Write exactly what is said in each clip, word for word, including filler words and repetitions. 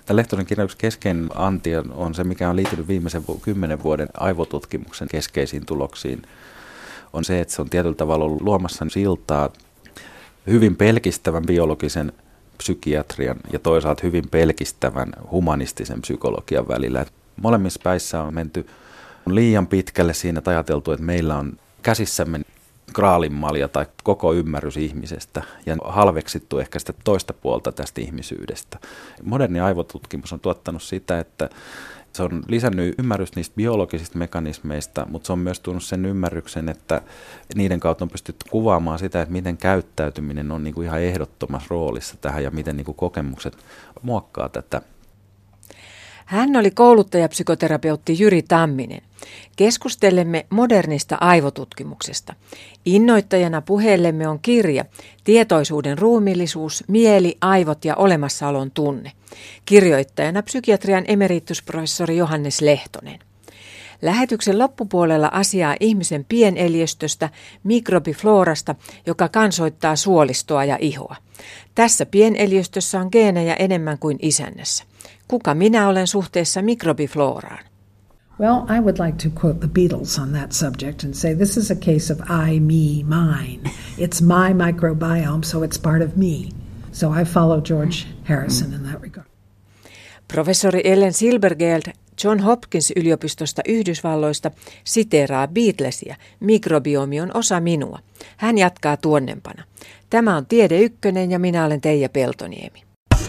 Tämän Lehtosen kirjan yksi keskeinen anti on se, mikä on liittynyt viimeisen kymmenen vuoden aivotutkimuksen keskeisiin tuloksiin. On se, että se on tietyllä tavalla ollut luomassa siltaa hyvin pelkistävän biologisen psykiatrian ja toisaalta hyvin pelkistävän humanistisen psykologian välillä. Molemmissa päissä on menty liian pitkälle siinä, että ajateltu, että meillä on käsissämme graalinmalja tai koko ymmärrys ihmisestä ja halveksittu ehkä sitä toista puolta tästä ihmisyydestä. Moderni aivotutkimus on tuottanut sitä, että se on lisännyt ymmärrys niistä biologisista mekanismeista, mutta se on myös tuonut sen ymmärryksen, että niiden kautta on pystytty kuvaamaan sitä, että miten käyttäytyminen on niin kuin ihan ehdottomassa roolissa tähän ja miten niin kuin kokemukset muokkaa tätä. Hän oli kouluttajapsykoterapeutti Jyri Tamminen. Keskustelemme modernista aivotutkimuksesta. Innoittajana puheellemme on kirja Tietoisuuden ruumiillisuus, mieli, aivot ja olemassaolon tunne. Kirjoittajana psykiatrian emeritusprofessori Johannes Lehtonen. Lähetyksen loppupuolella asiaa ihmisen pieneliöstöstä, mikrobifloorasta, joka kansoittaa suolistoa ja ihoa. Tässä pieneliöstössä on geenejä enemmän kuin isännässä. Kuka minä olen suhteessa mikrobiflooraan? Well, I would like to quote the Beatles on that subject and say this is a case of I, me, mine. It's my microbiome, so it's part of me. So I follow George Harrison in that regard. Professori Ellen Silbergeld John Hopkins yliopistosta Yhdysvalloista siteeraa Beatlesia. Mikrobiomi on osa minua. Hän jatkaa tuonnempana. Tämä on Tiede Ykkönen ja minä olen Teija Peltoniemi.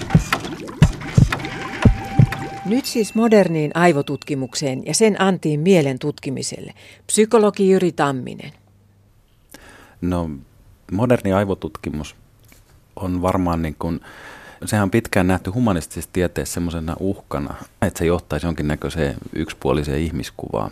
Nyt siis moderniin aivotutkimukseen ja sen antiin mielen tutkimiselle. Psykologi Jyri Tamminen. No, moderni aivotutkimus on varmaan niin kuin, sehän on pitkään nähty humanistisessa tieteessä semmoisena uhkana, että se johtaisi jonkinnäköiseen yksipuoliseen ihmiskuvaan.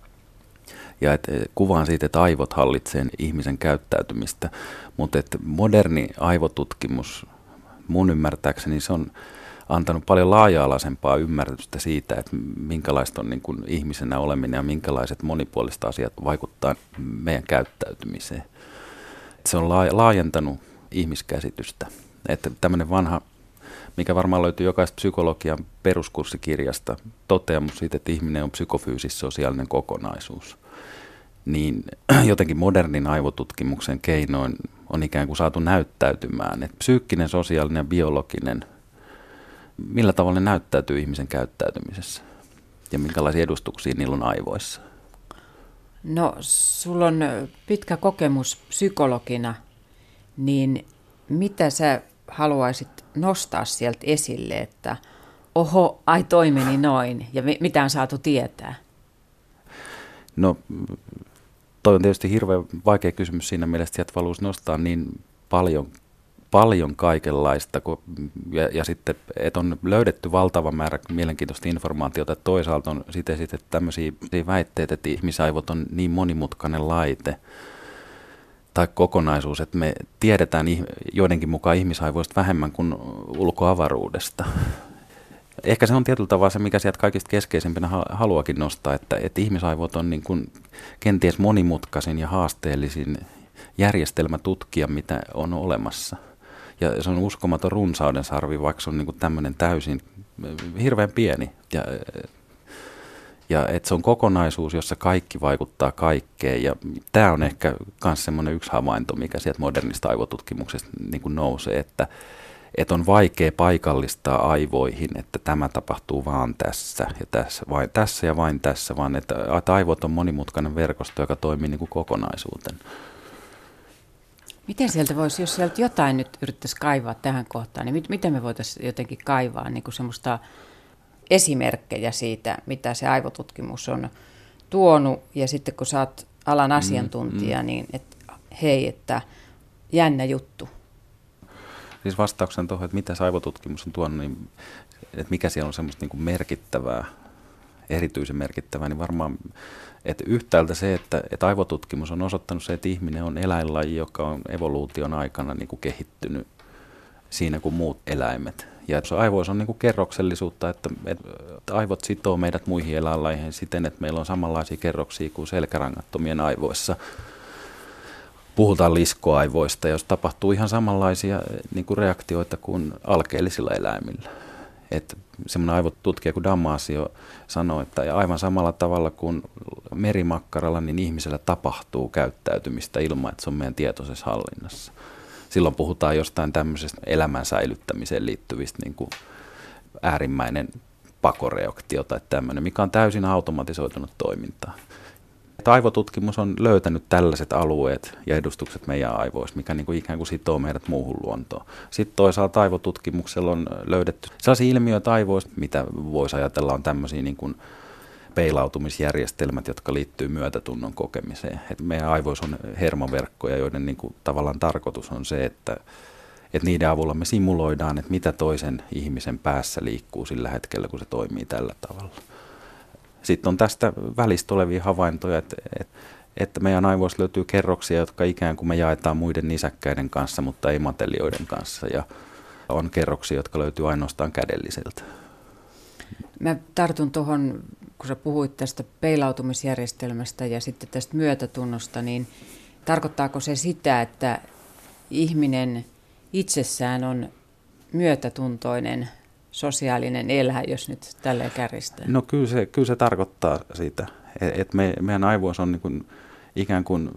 Ja että kuvaan siitä, että aivot hallitsee ihmisen käyttäytymistä. Mutta että moderni aivotutkimus, mun ymmärtääkseni, se on antanut paljon laaja-alaisempaa ymmärrystä siitä, että minkälaista on niin kuin ihmisenä oleminen ja minkälaiset monipuoliset asiat vaikuttaa meidän käyttäytymiseen. Se on laajentanut ihmiskäsitystä. Että tämmöinen vanha, mikä varmaan löytyy jokaisesta psykologian peruskurssikirjasta, toteamus siitä, että ihminen on psykofyysis-sosiaalinen kokonaisuus, niin jotenkin modernin aivotutkimuksen keinoin on ikään kuin saatu näyttäytymään, että psyykkinen, sosiaalinen ja biologinen, millä tavalla ne näyttäytyy ihmisen käyttäytymisessä ja minkälaisia edustuksia niillä on aivoissa? No, sulla on pitkä kokemus psykologina, niin mitä sä haluaisit nostaa sieltä esille, että oho, ai toi meni noin ja mitä on saatu tietää? No, toi on tietysti hirveän vaikea kysymys siinä mielessä, että sieltä haluaisi nostaa niin paljon paljon kaikenlaista, kun, ja, ja sitten, että on löydetty valtava määrä mielenkiintoista informaatiota. Toisaalta on sitten esitetty tämmöisiä väitteitä, että ihmisaivot on niin monimutkainen laite tai kokonaisuus, että me tiedetään joidenkin mukaan ihmisaivoista vähemmän kuin ulkoavaruudesta. Ehkä se on tietyllä tavalla se, mikä sieltä kaikista keskeisimpänä haluakin nostaa, että, että ihmisaivot on niin kuin kenties monimutkaisin ja haasteellisin järjestelmä tutkia, mitä on olemassa. Ja se on uskomaton runsauden sarvi, vaikka se on niin kuin tämmöinen täysin hirveän pieni. Ja, ja että se on kokonaisuus, jossa kaikki vaikuttaa kaikkeen. Ja tämä on ehkä myös semmoinen yksi havainto, mikä sieltä modernista aivotutkimuksesta niin kuin nousee, että, että on vaikea paikallistaa aivoihin, että tämä tapahtuu vaan tässä ja tässä, vain tässä ja vain tässä, vaan että, että aivot on monimutkainen verkosto, joka toimii niin kuin kokonaisuutena. Miten sieltä voisi, jos sieltä jotain nyt yrittäisi kaivaa tähän kohtaan, niin mit, miten me voitaisiin jotenkin kaivaa niin kuin semmoista esimerkkejä siitä, mitä se aivotutkimus on tuonut, ja sitten kun sä oot alan asiantuntija, mm, mm. niin et, hei, että jännä juttu. Siis vastauksena tuohon, että mitä se aivotutkimus on tuonut, niin että mikä siellä on semmoista niin kuin merkittävää, erityisen merkittävää, niin varmaan, että yhtäältä se, että, että aivotutkimus on osoittanut se, että ihminen on eläinlaji, joka on evoluution aikana niin kuin kehittynyt siinä kuin muut eläimet. Ja aivoissa on niin kuin kerroksellisuutta, että, että aivot sitoo meidät muihin eläinlajeihin siten, että meillä on samanlaisia kerroksia kuin selkärangattomien aivoissa. Puhutaan liskoaivoista, jos tapahtuu ihan samanlaisia niin kuin reaktioita kuin alkeellisilla eläimillä. Että semmoinen aivotutkija kuin Damasio sanoi, että aivan samalla tavalla kuin merimakkaralla, niin ihmisellä tapahtuu käyttäytymistä ilman, että se on meidän tietoisessa hallinnassa. Silloin puhutaan jostain tämmöisestä elämän säilyttämiseen liittyvistä niin kuin äärimmäinen pakoreaktio tai tämmöinen, mikä on täysin automatisoitunut toimintaa. Aivotutkimus on löytänyt tällaiset alueet ja edustukset meidän aivoissa, mikä niin kuin ikään kuin sitoo meidät muuhun luontoon. Sitten toisaalta aivotutkimuksella on löydetty sellaisia ilmiöitä aivoista, mitä voisi ajatella on tämmöisiä niin kuin peilautumisjärjestelmät, jotka liittyy myötätunnon kokemiseen. Et meidän aivoissa on hermoverkkoja, joiden niin kuin tavallaan tarkoitus on se, että, että niiden avulla me simuloidaan, että mitä toisen ihmisen päässä liikkuu sillä hetkellä, kun se toimii tällä tavalla. Sitten on tästä välistä olevia havaintoja, että, että meidän aivoissa löytyy kerroksia, jotka ikään kuin me jaetaan muiden nisäkkäiden kanssa, mutta ei matelioiden kanssa. Ja on kerroksia, jotka löytyy ainoastaan kädelliseltä. Mä tartun tuohon, kun sä puhuit tästä peilautumisjärjestelmästä ja sitten tästä myötätunnosta, niin tarkoittaako se sitä, että ihminen itsessään on myötätuntoinen sosiaalinen eläin, jos nyt tälleen kärjistää? No kyllä se, kyllä se tarkoittaa sitä, että me, meidän aivoissa on niin kuin, ikään kuin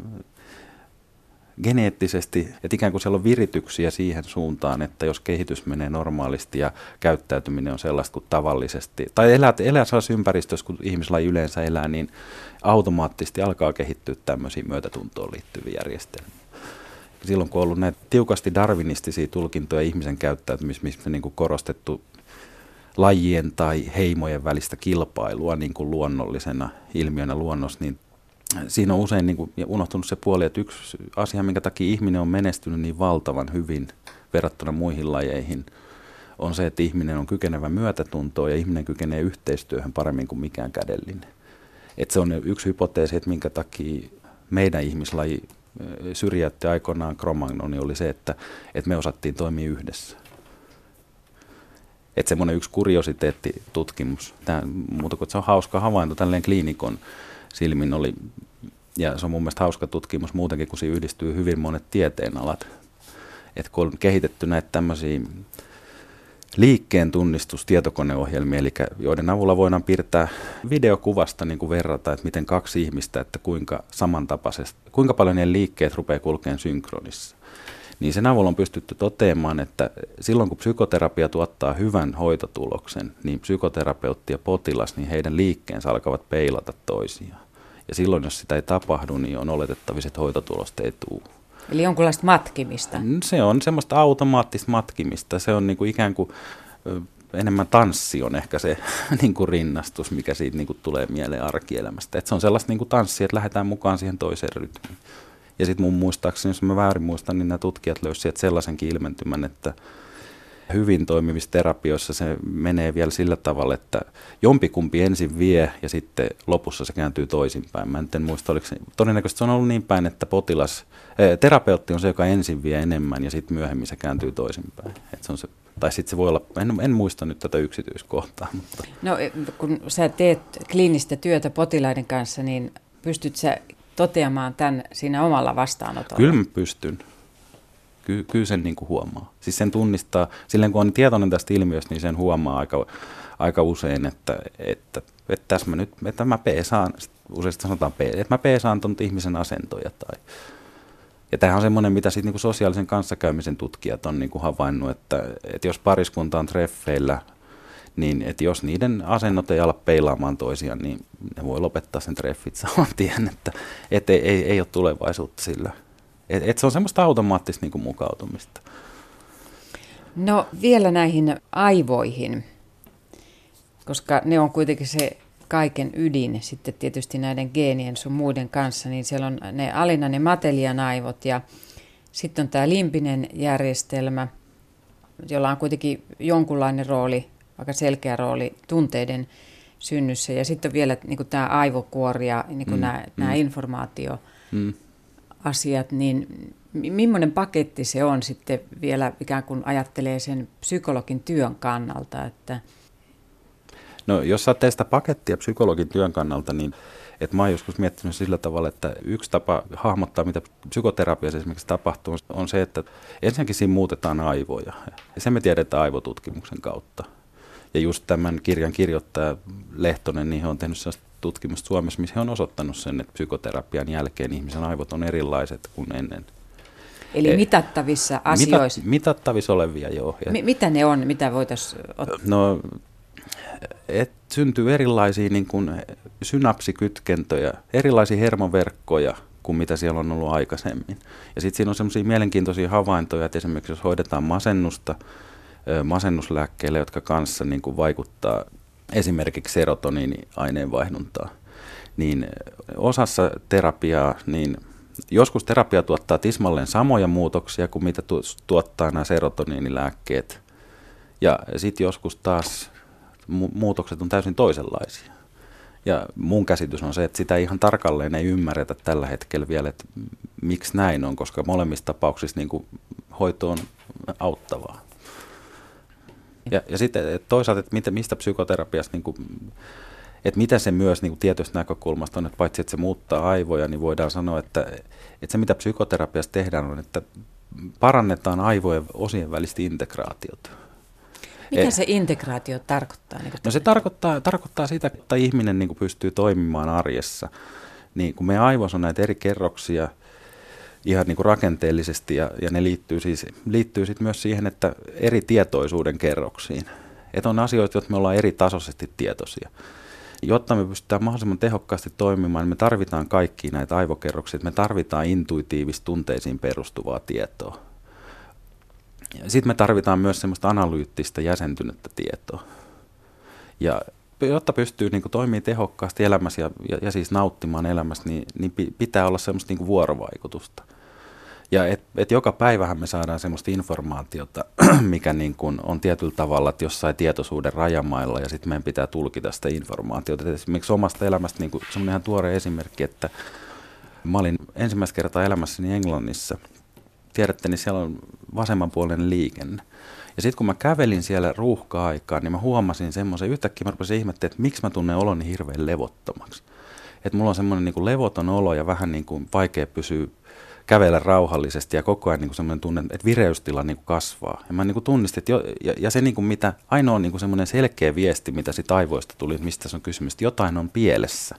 geneettisesti, että ikään kuin siellä on virityksiä siihen suuntaan, että jos kehitys menee normaalisti ja käyttäytyminen on sellaista kuin tavallisesti, tai elää, elää sellaisessa ympäristössä, kun ihmislaji yleensä elää, niin automaattisesti alkaa kehittyä tämmöisiä myötätuntoon liittyviä järjestelmiä. Silloin kun on ollut näitä tiukasti darwinistisia tulkintoja ihmisen käyttäytymistä, missä on niin kuin korostettu lajien tai heimojen välistä kilpailua niin kuin luonnollisena ilmiönä luonnossa, niin siinä on usein niin kuin unohtunut se puoli, että yksi asia, minkä takia ihminen on menestynyt niin valtavan hyvin verrattuna muihin lajeihin, on se, että ihminen on kykenevä myötätuntoon ja ihminen kykenee yhteistyöhön paremmin kuin mikään kädellinen. Että se on yksi hypoteesi, että minkä takia meidän ihmislaji syrjäytti aikoinaan Cro-Magnoni oli se, että, että me osattiin toimia yhdessä. Että semmoinen yksi kuriositeettitutkimus, tämä, muuta kuin se on hauska havainto tälleen kliinikon silmin oli, ja se on mun mielestä hauska tutkimus muutenkin, kun siinä yhdistyy hyvin monet tieteenalat. Että kun on kehitetty näitä tämmöisiä liikkeen tunnistustietokoneohjelmia, eli joiden avulla voidaan piirtää videokuvasta niin kuin verrata, että miten kaksi ihmistä, että kuinka samantapaisesti, kuinka paljon ne liikkeet rupeaa kulkemaan synkronissa. Niin sen avulla on pystytty toteamaan, että silloin kun psykoterapia tuottaa hyvän hoitotuloksen, niin psykoterapeutti ja potilas, niin heidän liikkeensä alkavat peilata toisiaan. Ja silloin, jos sitä ei tapahdu, niin on oletettavissa, että hoitotulosta ei tule. Eli jonkunlaista matkimista? Se on semmoista automaattista matkimista. Se on niin kuin ikään kuin enemmän tanssi on ehkä se niin kuin rinnastus, mikä siitä niin kuin tulee mieleen arkielämästä. Et se on sellaista niin kuin tanssia, että lähdetään mukaan siihen toiseen rytmiin. Ja sitten mun muistaakseni, jos mä väärin muistan, niin nämä tutkijat löysivät sellaisenkin ilmentymän, että hyvin toimivissa terapioissa se menee vielä sillä tavalla, että jompikumpi ensin vie ja sitten lopussa se kääntyy toisinpäin. Mä en muista, oliko se, todennäköisesti se on ollut niin päin, että potilas, ää, terapeutti on se, joka ensin vie enemmän ja sitten myöhemmin se kääntyy toisinpäin. Et se on se, tai sitten se voi olla, en, en muista nyt tätä yksityiskohtaa. Mutta. No kun sä teet kliinistä työtä potilaiden kanssa, niin pystyt sä toteamaan tämän siinä omalla vastaanotolla? Kyllä mä pystyn. Ky- kyllä sen niin kuin huomaa. Siis sen tunnistaa, silleen kun on tietoinen tästä ilmiöstä, niin sen huomaa aika, aika usein, että, että, että tässä mä nyt, että mä peesaan, useasti sanotaan, että mä peesaan tuon ihmisen asentoja. Tai. Ja tämähän on semmoinen, mitä sitten niin kuin sosiaalisen kanssakäymisen tutkijat on niin kuin havainnut, että, että jos pariskunta on treffeillä, niin että jos niiden asennot ei ala peilaamaan toisiaan, niin ne voi lopettaa sen treffit saman tien, että, että ei, ei, ei ole tulevaisuutta sillä. Että et se on semmoista automaattista niin kuin mukautumista. No vielä näihin aivoihin, koska ne on kuitenkin se kaiken ydin sitten tietysti näiden geenien sun muiden kanssa, niin siellä on ne alinnan ja matelian aivot ja sitten on tämä limbinen järjestelmä, jolla on kuitenkin jonkunlainen rooli, aika selkeä rooli tunteiden synnyssä. Ja sitten on vielä niin kuin tämä aivokuori ja niin kuin mm, nämä, mm. nämä informaatioasiat, mm. niin millainen paketti se on sitten vielä ikään kuin ajattelee sen psykologin työn kannalta? Että no jos sä teet sitä pakettia psykologin työn kannalta, niin että mä oon joskus miettinyt sillä tavalla, että yksi tapa hahmottaa, mitä psykoterapiassa esimerkiksi tapahtuu, on se, että ensinnäkin siinä muutetaan aivoja. Ja se me tiedetään aivotutkimuksen kautta. Ja just tämän kirjan kirjoittaja Lehtonen, niin he on tehnyt sellaista tutkimusta Suomessa, missä he on osoittanut sen, että psykoterapian jälkeen ihmisen aivot on erilaiset kuin ennen. Eli mitattavissa asioissa. Mitat, mitattavissa olevia, joo. M- mitä ne on, mitä voitaisiin ottaa? No, et syntyy erilaisia niin kuin synapsikytkentöjä, erilaisia hermoverkkoja kuin mitä siellä on ollut aikaisemmin. Ja sitten siinä on semmoisia mielenkiintoisia havaintoja, että esimerkiksi jos hoidetaan masennusta masennuslääkkeille, jotka kanssa niin kuin vaikuttaa esimerkiksi serotoniini-aineenvaihduntaa, niin osassa terapiaa, niin joskus terapia tuottaa tismalleen samoja muutoksia kuin mitä tu- tuottaa nämä serotoniinilääkkeet. Ja sitten joskus taas mu- muutokset on täysin toisenlaisia. Ja mun käsitys on se, että sitä ihan tarkalleen ei ymmärretä tällä hetkellä vielä, että miksi näin on, koska molemmissa tapauksissa niin kuin hoito on auttavaa. Ja, ja sitten toisaalta, että mitä, mistä psykoterapiassa, niin kuin, että mitä se myös niin kuin tietystä näkökulmasta on, että paitsi että se muuttaa aivoja, niin voidaan sanoa, että, että se mitä psykoterapiassa tehdään on, että parannetaan aivojen osien välistä integraatiota. Mitä e- se integraatio tarkoittaa? Niin no se tarkoittaa, tarkoittaa sitä, että ihminen niin kuin pystyy toimimaan arjessa. Niin, kun meidän aivoissa on näitä eri kerroksia ihan niin kuin rakenteellisesti ja, ja ne liittyy, siis, liittyy sit myös siihen, että eri tietoisuuden kerroksiin. Että on asioita, joita me ollaan eri tasoisesti tietoisia. Jotta me pystytään mahdollisimman tehokkaasti toimimaan, niin me tarvitaan kaikkia näitä aivokerroksia. Me tarvitaan intuitiivista tunteisiin perustuvaa tietoa. Sitten me tarvitaan myös semmoista analyyttistä jäsentynyttä tietoa. Ja jotta pystyy niin kuin toimimaan tehokkaasti elämässä ja, ja, ja siis nauttimaan elämästä, niin, niin pitää olla semmoista niin kuin vuorovaikutusta. Ja et, et joka päivähän me saadaan semmoista informaatiota, mikä niin kuin on tietyllä tavalla, että jossain tietoisuuden rajamailla, ja sitten meidän pitää tulkita sitä informaatiota. Et esimerkiksi omasta elämästä niin kuin semmoinen ihan tuore esimerkki, että mä olin ensimmäistä kertaa elämässäni Englannissa. Tiedätte, niin siellä on vasemmanpuoleinen liikenne. Ja sitten kun mä kävelin siellä ruuhka-aikaan, niin mä huomasin semmoisen, yhtäkkiä mä rupesin ihmettämään, että miksi mä tunnen oloni hirveän levottomaksi. Että mulla on semmoinen niin kuin levoton olo ja vähän niin kuin vaikea pysyä kävellä rauhallisesti ja koko ajan niin kuin semmoinen tunne, että vireystila niin kuin kasvaa. Ja mä niin kuin tunnistin, että jo, ja, ja se niin kuin mitä, ainoa niin kuin semmoinen selkeä viesti, mitä sit aivoista tuli, että mistä se on kysymys, että jotain on pielessä.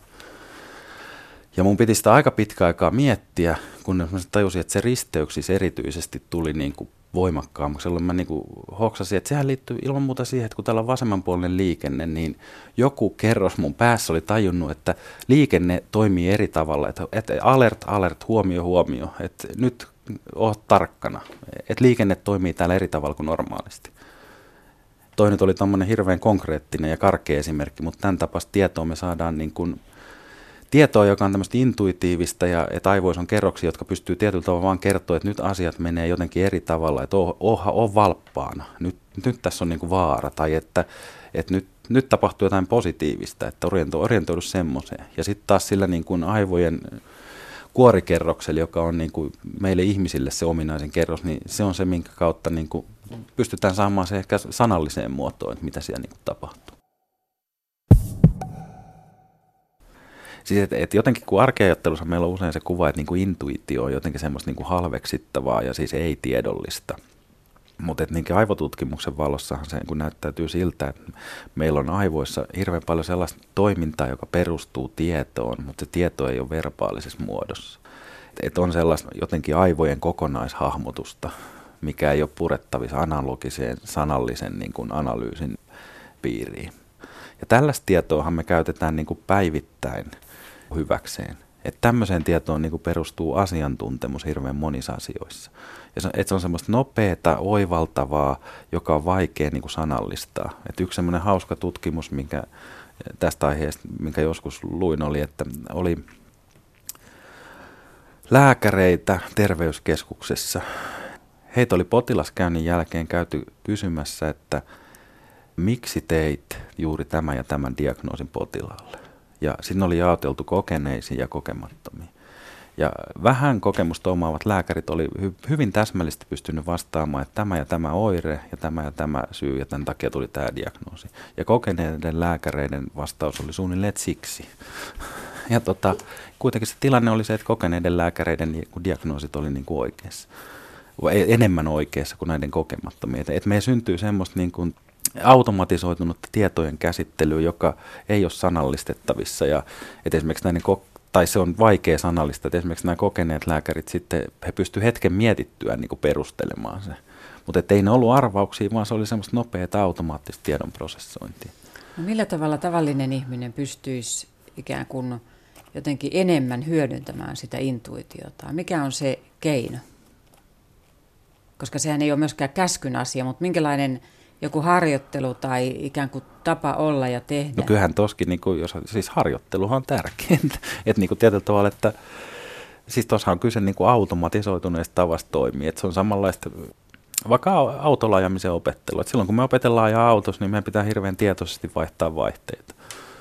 Ja mun piti sitä aika pitkä aikaa miettiä, kun mä tajusin, että se risteyksissä erityisesti tuli niin kuin voimakkaammaksi, jolloin mä niin kuin hoksasin, että sehän liittyy ilman muuta siihen, että kun täällä on vasemmanpuolinen liikenne, niin joku kerros mun päässä oli tajunnut, että liikenne toimii eri tavalla, että, että alert, alert, huomio, huomio, että nyt oot tarkkana, että liikenne toimii täällä eri tavalla kuin normaalisti. Toi nyt oli tommoinen hirveän konkreettinen ja karkea esimerkki, mutta tämän tapaista tietoa me saadaan niin kuin tietoa, joka on tämmöistä intuitiivista ja että aivoissa on kerroksia, jotka pystyy tietyllä tavalla vaan kertoa, että nyt asiat menee jotenkin eri tavalla, että oha, on valppaana, nyt, nyt tässä on niin kuin vaara tai että, että nyt, nyt tapahtuu jotain positiivista, että oriento, orientoidu semmoiseen. Ja sitten taas sillä niin kuin aivojen kuorikerroksella, joka on niin kuin meille ihmisille se ominaisen kerros, niin se on se, minkä kautta niin kuin pystytään saamaan se ehkä sanalliseen muotoon, että mitä siellä niin kuin tapahtuu. Siis et, et jotenkin kun arkeajattelussa meillä on usein se kuva, että niinku intuitio on jotenkin semmoista niinku halveksittavaa ja siis ei-tiedollista. Mutta niin aivotutkimuksen valossahan se kun näyttäytyy siltä, että meillä on aivoissa hirveän paljon sellaista toimintaa, joka perustuu tietoon, mutta se tieto ei ole verbaalisessa muodossa. Et, et on sellaista jotenkin aivojen kokonaishahmotusta, mikä ei ole purettavissa analogiseen sanallisen niin kuin analyysin piiriin. Ja tällaista tietoahan me käytetään niin kuin päivittäin hyväkseen. Että tämmöiseen tietoon niin kuin perustuu asiantuntemus hirveän monissa asioissa. Ja se, että se on semmoista nopeata, oivaltavaa, joka on vaikea niin kuin sanallistaa. Että yksi semmoinen hauska tutkimus, minkä tästä aiheesta, minkä joskus luin, oli, että oli lääkäreitä terveyskeskuksessa. Heitä oli potilaskäynnin jälkeen käyty kysymässä, että miksi teit juuri tämän ja tämän diagnoosin potilaalle? Ja siinä oli jaoteltu kokeneisiin ja kokemattomiin. Ja vähän kokemusta omaavat lääkärit oli hy- hyvin täsmällisesti pystynyt vastaamaan, että tämä ja tämä oire ja tämä ja tämä syy ja tämän takia tuli tämä diagnoosi. Ja kokeneiden lääkäreiden vastaus oli suunnilleen siksi. Ja tota, kuitenkin se tilanne oli se, että kokeneiden lääkäreiden diagnoosit oli niin kuin oikeassa. Enemmän oikeassa kuin näiden kokemattomien. Että meillä syntyy semmoista niin kuin automatisoitunutta tietojen käsittelyä, joka ei ole sanallistettavissa. Ja, et esimerkiksi näiden tai se on vaikea sanallista, että esimerkiksi nämä kokeneet lääkärit sitten, he pystyvät hetken mietittyä niin kuin perustelemaan se. Mutta ei ne ollut arvauksia, vaan se oli semmoista nopeaa automaattista tiedon prosessointia. No millä tavalla tavallinen ihminen pystyisi ikään kuin jotenkin enemmän hyödyntämään sitä intuitiota? Mikä on se keino? Koska sehän ei ole myöskään käskyn asia, mutta minkälainen joku harjoittelu tai ikään kuin tapa olla ja tehdä? No kyllähän toskin, niin kuin, jos, siis harjoitteluhan on tärkeintä. Että niin kuin tietyllä tavalla, että siis tuossa on kyse niin kuin automatisoituneesta tavasta toimia. Että se on samanlaista, vaikka autolla ajamisen opettelu. Että silloin kun me opetellaan ajaa autossa, niin meidän pitää hirveän tietoisesti vaihtaa vaihteita.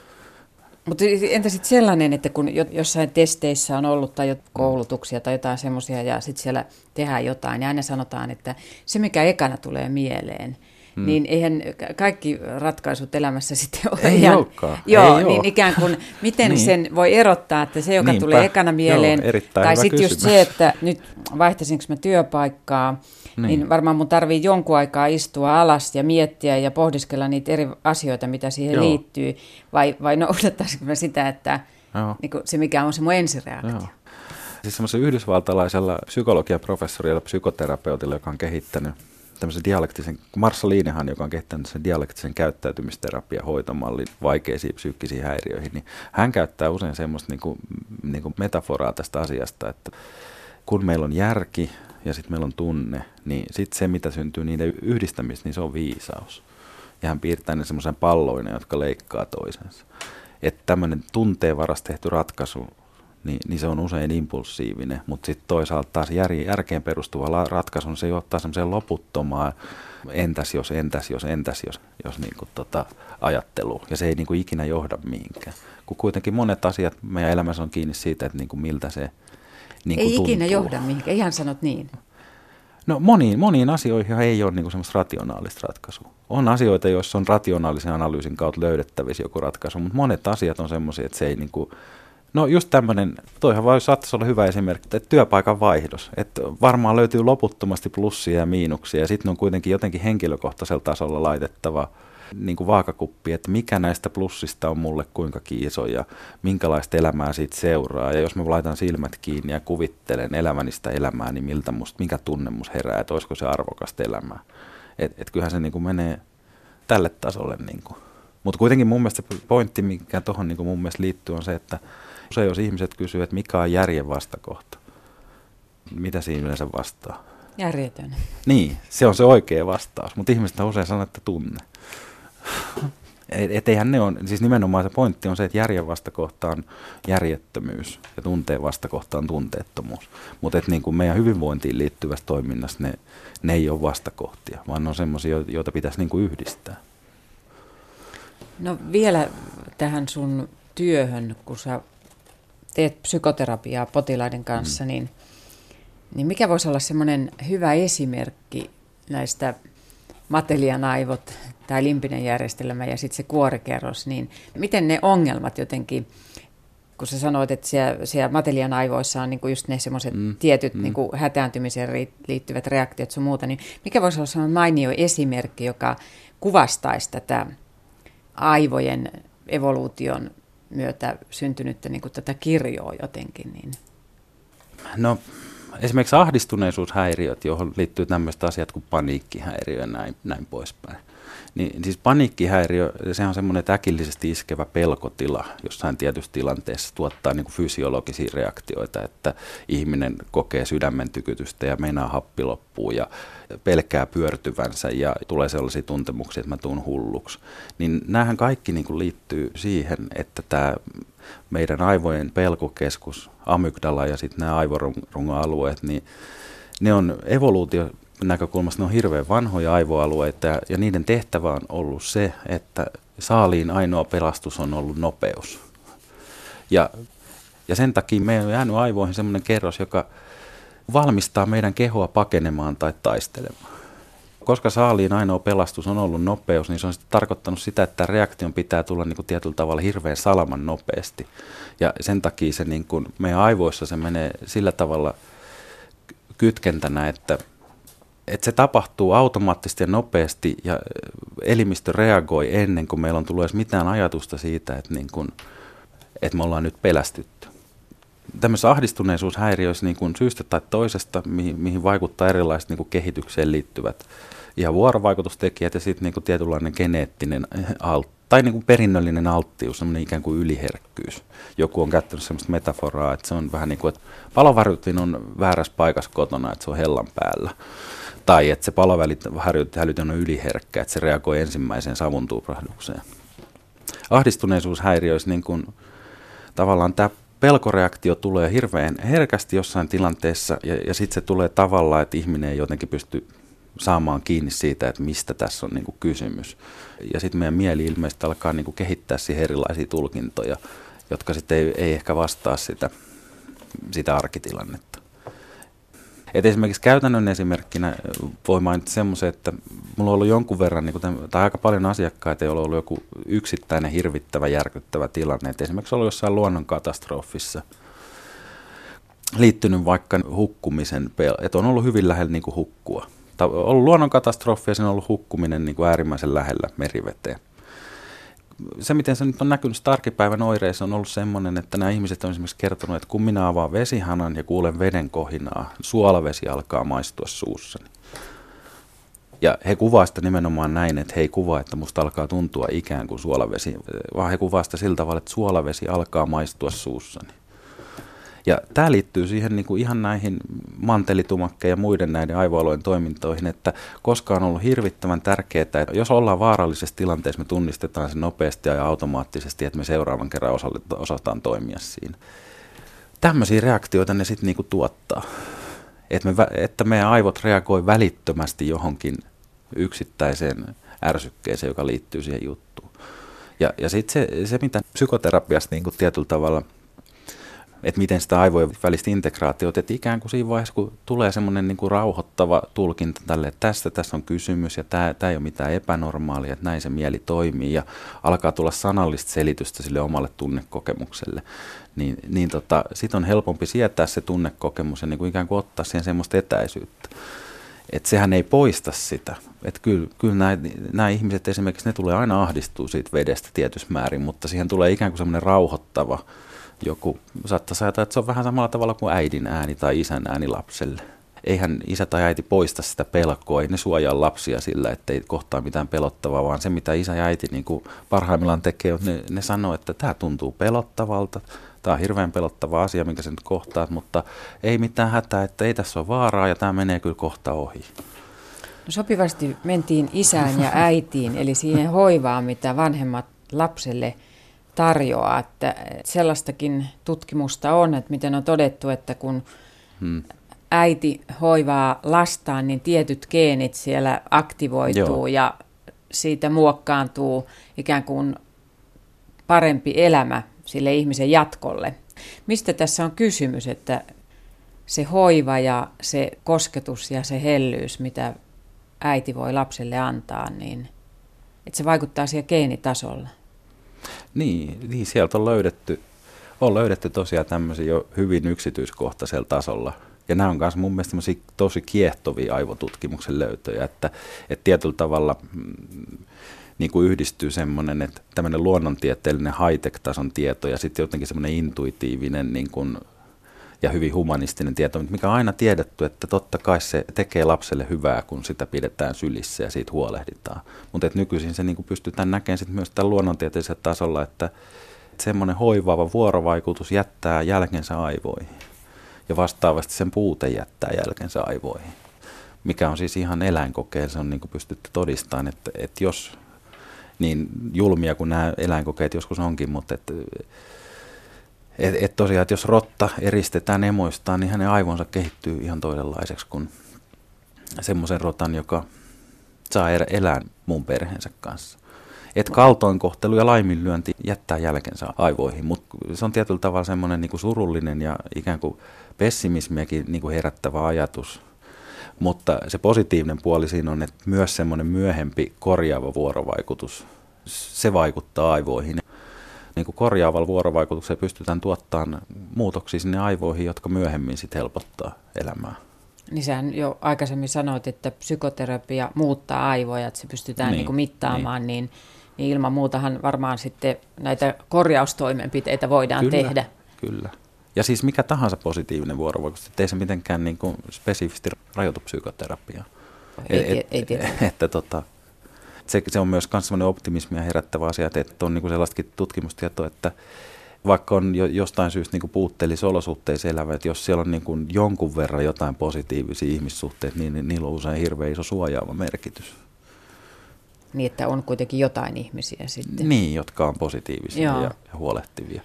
Mutta entä sitten sellainen, että kun jossain testeissä on ollut tai koulutuksia tai jotain semmoisia ja sitten siellä tehdään jotain ja aina sanotaan, että se mikä ekana tulee mieleen, hmm. niin eihän kaikki ratkaisut elämässä sitten ole ei ihan... olekaan. Joo, ei niin ole. ikään kuin miten niin. sen voi erottaa, että se joka Niinpä. tulee ekana mieleen, Joo, tai sitten just se, että nyt vaihtaisinko mä työpaikkaa, niin. niin varmaan mun tarvii jonkun aikaa istua alas ja miettiä ja pohdiskella niitä eri asioita, mitä siihen Joo. liittyy, vai, vai noudattaisinko mä sitä, että niin kuin se mikä on se mun ensireaktio. Joo. Siis semmoisella yhdysvaltalaisella psykologian professorilla, psykoterapeutilla, joka on kehittänyt tämmöisen dialektisen, Marshall Linehan, joka on kehittänyt sen dialektisen käyttäytymisterapian hoitomallin vaikeisiin psyykkisiin häiriöihin, niin hän käyttää usein semmoista niin kuin, niin kuin metaforaa tästä asiasta, että kun meillä on järki ja sitten meillä on tunne, niin sitten se, mitä syntyy niiden yhdistämistä, niin se on viisaus. Ja hän piirtää ne semmoisen palloina, jotka leikkaa toisensa. Että tämmöinen tunteen varassa tehty ratkaisu, niin, niin se on usein impulsiivinen, mutta sitten toisaalta taas jär, järkeen perustuva ratkaisu, se johtaa semmoiseen loputtomaan entäs jos, entäs jos, entäs jos, jos niin kuin tota, ajatteluun. Ja se ei niin kuin ikinä johda mihinkään. Kun kuitenkin monet asiat meidän elämässä on kiinni siitä, että niin kuin miltä se niin ei kuin ikinä tuntuu. johda mihinkään, ihan sanot niin. No moniin, moniin asioihin ei ole niin kuin semmoista rationaalista ratkaisua. On asioita, joissa on rationaalisen analyysin kautta löydettävissä joku ratkaisu, mutta monet asiat on semmoisia, että se ei niin kuin, no just tämmöinen, toihan voi saattaisi olla hyvä esimerkki, että työpaikan vaihdos, että varmaan löytyy loputtomasti plussia ja miinuksia ja sitten on kuitenkin jotenkin henkilökohtaisella tasolla laitettava niin kuin vaakakuppi, että mikä näistä plussista on mulle kuinka iso ja minkälaista elämää siitä seuraa. Ja jos mä laitan silmät kiinni ja kuvittelen elämäni sitä elämää, niin miltä musta, mikä tunne musta herää, että olisiko se arvokasta elämää. Että et kyllähän se niin kuin menee tälle tasolle. Niin kuin. Mutta kuitenkin mun mielestä se pointti, mikä tuohon niin kuin mun mielestä liittyy, on se, että usein jos ihmiset kysyy, että mikä on järjen vastakohta, mitä siinä yleensä vastaa? Järjetön. Niin, se on se oikea vastaus, mutta ihmiset usein sanoo, että tunne. Et eihän ne on, siis nimenomaan se pointti on se, että järjen vastakohta on järjettömyys ja tunteen vastakohta on tunteettomuus. Mutta niin kuin meidän hyvinvointiin liittyvässä toiminnassa ne, ne ei ole vastakohtia, vaan ne on semmoisia, joita pitäisi niin kuin yhdistää. No vielä tähän sun työhön, kun sä teet psykoterapiaa potilaiden kanssa, mm. niin, niin mikä voisi olla semmoinen hyvä esimerkki näistä matelian aivot tai limpinen järjestelmä ja sitten se kuorikerros, niin miten ne ongelmat jotenkin, kun sä sanoit, että siellä, siellä matelian aivoissa on niinku just ne semmoiset mm, tietyt mm. niinku hätääntymiseen liittyvät reaktiot sun muuta, niin mikä voisi olla semmoinen mainio esimerkki, joka kuvastaisi tätä aivojen evoluution myötä syntynyttä niinku tätä kirjoa jotenkin? Niin. No esimerkiksi ahdistuneisuushäiriöt, johon liittyy tämmöiset asiat kuin paniikkihäiriö ja näin, näin poispäin. Niin, siis paniikkihäiriö, se on semmoinen äkillisesti iskevä pelkotila jossain tietyssä tilanteessa, tuottaa niin kuin fysiologisia reaktioita, että ihminen kokee sydämen tykytystä ja meinaa happi loppuu ja pelkää pyörtyvänsä ja tulee sellaisia tuntemuksia, että mä tuun hulluksi. Niin näähän kaikki niin kuin liittyy siihen, että tämä meidän aivojen pelkokeskus, amygdala ja sitten nämä aivorunga-alueet, niin ne on evoluutio näkökulmasta ne on hirveän vanhoja aivoalueita ja, ja niiden tehtävä on ollut se, että saaliin ainoa pelastus on ollut nopeus. Ja, ja sen takia meidän on jäänyt aivoihin semmoinen kerros, joka valmistaa meidän kehoa pakenemaan tai taistelemaan. Koska saaliin ainoa pelastus on ollut nopeus, niin se on sitten tarkoittanut sitä, että reaktion pitää tulla niin kuin tietyllä tavalla hirveän salaman nopeasti. Ja sen takia se niin kuin meidän aivoissa se menee sillä tavalla kytkentänä, että että se tapahtuu automaattisesti ja nopeasti ja elimistö reagoi ennen kuin meillä on tullut edes mitään ajatusta siitä, että, niin kuin, että me ollaan nyt pelästytty. Tämmöisissä ahdistuneisuushäiriöissä niin kuin syystä tai toisesta, mihin, mihin vaikuttaa erilaiset niin kuin kehitykseen liittyvät ihan vuorovaikutustekijät ja sitten niin kuin tietynlainen geneettinen alt, tai niin kuin perinnöllinen alttius, semmoinen ikään kuin yliherkkyys. Joku on käyttänyt semmoista metaforaa, että se on vähän niin kuin, että palovarytin on väärässä paikassa kotona, että se on hellan päällä. Tai että se palohälytin on yliherkkä, että se reagoi ensimmäiseen savuntuuprahdukseen. Ahdistuneisuushäiriöissä niin kuin, tavallaan tämä pelkoreaktio tulee hirveän herkästi jossain tilanteessa ja, ja sitten se tulee tavalla, että ihminen ei jotenkin pysty saamaan kiinni siitä, että mistä tässä on niin kuin kysymys. Ja sitten meidän mieli ilmeisesti alkaa niin kuin kehittää siihen erilaisia tulkintoja, jotka sitten ei, ei ehkä vastaa sitä, sitä arkitilannetta. Et esimerkiksi käytännön esimerkkinä voi mainita semmoisen, että mulla on ollut jonkun verran, niin kuin, tai aika paljon asiakkaita, joilla on ollut joku yksittäinen hirvittävä, järkyttävä tilanne. Et esimerkiksi ollut jossain luonnonkatastrofissa liittynyt vaikka hukkumisen, että on ollut hyvin lähellä niin kuin hukkua. On ollut luonnonkatastrofi ja siinä on ollut hukkuminen niin kuin äärimmäisen lähellä meriveteen. Se, miten se nyt on näkynyt arkipäivän oireissa, on ollut semmoinen, että nämä ihmiset on esimerkiksi kertonut, että kun minä avaan vesihanan ja kuulen veden kohinaa, suolavesi alkaa maistua suussani. Ja he kuvaa sitä nimenomaan näin, että he ei kuvaa, että musta alkaa tuntua ikään kuin suolavesi, vaan he kuvaa sitä sillä tavalla, että suolavesi alkaa maistua suussani. Ja tämä liittyy siihen niin kuin ihan näihin mantelitumakkeen ja muiden näiden aivoalueen toimintoihin, että koska on ollut hirvittävän tärkeää, että jos ollaan vaarallisessa tilanteessa, me tunnistetaan se nopeasti ja automaattisesti, että me seuraavan kerran osataan toimia siinä. Tämmöisiä reaktioita ne sitten niin kuin tuottaa, että, me, että meidän aivot reagoi välittömästi johonkin yksittäiseen ärsykkeeseen, joka liittyy siihen juttuun. Ja, ja sitten se, se, mitä psykoterapiassa niin kuin tietyllä tavalla, että miten sitä aivojen välistä integraatiota, että ikään kuin siinä vaiheessa, kun tulee semmoinen niin kuin rauhoittava tulkinta tälle, että tästä tässä on kysymys ja tämä, tämä ei ole mitään epänormaalia, että näin se mieli toimii ja alkaa tulla sanallista selitystä sille omalle tunnekokemukselle, niin, niin tota, sitten on helpompi sietää se tunnekokemus ja niin kuin ikään kuin ottaa siihen semmoista etäisyyttä. Että sehän ei poista sitä. Että kyllä, kyllä nämä, nämä ihmiset esimerkiksi, ne tulee aina ahdistua siitä vedestä tietyssä määrin, mutta siihen tulee ikään kuin semmoinen rauhoittava joku. Saattaisi ajatella, että se on vähän samalla tavalla kuin äidin ääni tai isän ääni lapselle. Eihän isä tai äiti poista sitä pelkoa, ei ne suojaa lapsia sillä, ettei kohtaa mitään pelottavaa, vaan se mitä isä ja äiti niin kuin parhaimmillaan tekee, ne, ne sanoo, että tämä tuntuu pelottavalta. Tämä on hirveän pelottava asia, minkä sä nyt kohtaat, mutta ei mitään hätää, että ei tässä ole vaaraa ja tämä menee kyllä kohta ohi. No sopivasti mentiin isään ja äitiin, eli siihen hoivaan, mitä vanhemmat lapselle tarjoaa. Että sellaistakin tutkimusta on, että miten on todettu, että kun hmm. äiti hoivaa lastaan, niin tietyt geenit siellä aktivoituu Joo. ja siitä muokkaantuu ikään kuin parempi elämä sille ihmisen jatkolle. Mistä tässä on kysymys, että se hoiva ja se kosketus ja se hellyys, mitä äiti voi lapselle antaa, niin että se vaikuttaa siihen geenitasolla? Niin, niin sieltä on löydetty, on löydetty tosiaan tämmöisiä jo hyvin yksityiskohtaisella tasolla. Ja nämä on myös mun mielestä tosi kiehtovia aivotutkimuksen löytöjä, että, että tietyllä tavalla niin kuin yhdistyy semmoinen, että tämmöinen luonnontieteellinen high-tech-tason tieto ja sitten jotenkin semmoinen intuitiivinen niin kuin, ja hyvin humanistinen tieto, mikä on aina tiedetty, että totta kai se tekee lapselle hyvää, kun sitä pidetään sylissä ja siitä huolehditaan. Mutta nykyisin se niin kuin pystytään näkemään sit myös tällä luonnontieteellisellä tasolla, että semmoinen hoivaava vuorovaikutus jättää jälkensä aivoihin ja vastaavasti sen puute jättää jälkensä aivoihin, mikä on siis ihan eläinkokeilla, se on niin kuin pystytty todistamaan, että, että jos niin julmia kuin nämä eläinkokeet joskus onkin, mutta et, et, et tosiaan, että jos rotta eristetään emoistaan, niin hänen aivonsa kehittyy ihan toisenlaiseksi kuin semmoisen rotan, joka saa elää muun perheensä kanssa. Että kaltoinkohtelu ja laiminlyönti jättää jälkensä aivoihin, mutta se on tietyllä tavalla semmoinen niin kuin surullinen ja ikään kuin pessimismiäkin niin kuin herättävä ajatus. Mutta se positiivinen puoli siinä on, että myös semmoinen myöhempi korjaava vuorovaikutus, se vaikuttaa aivoihin. Niin kuin korjaavalla vuorovaikutuksella pystytään tuottamaan muutoksia sinne aivoihin, jotka myöhemmin sitten helpottaa elämää. Niin sähän jo aikaisemmin sanoit, että psykoterapia muuttaa aivoja, että se pystytään niin, niin kuin mittaamaan, niin. Niin, niin ilman muutahan varmaan sitten näitä korjaustoimenpiteitä voidaan kyllä, tehdä. Kyllä. Ja siis mikä tahansa positiivinen vuorovaikutus, ettei se mitenkään niin kuin spesifisti rajoitu psykoterapiaan. Ei, et, ei tietenkään. Että tota, se, se on myös sellainen optimismia herättävä asia, että on niin kuin sellaistakin tutkimustietoa, että vaikka on jo, jostain syystä niin kuin puutteellisissa olosuhteissa elävä, että jos siellä on niin kuin jonkun verran jotain positiivisia ihmissuhteita, niin, niin niillä on usein hirveän iso suojaava merkitys. Niin, että on kuitenkin jotain ihmisiä sitten. Niin, jotka on positiivisia ja, ja huolehtivia.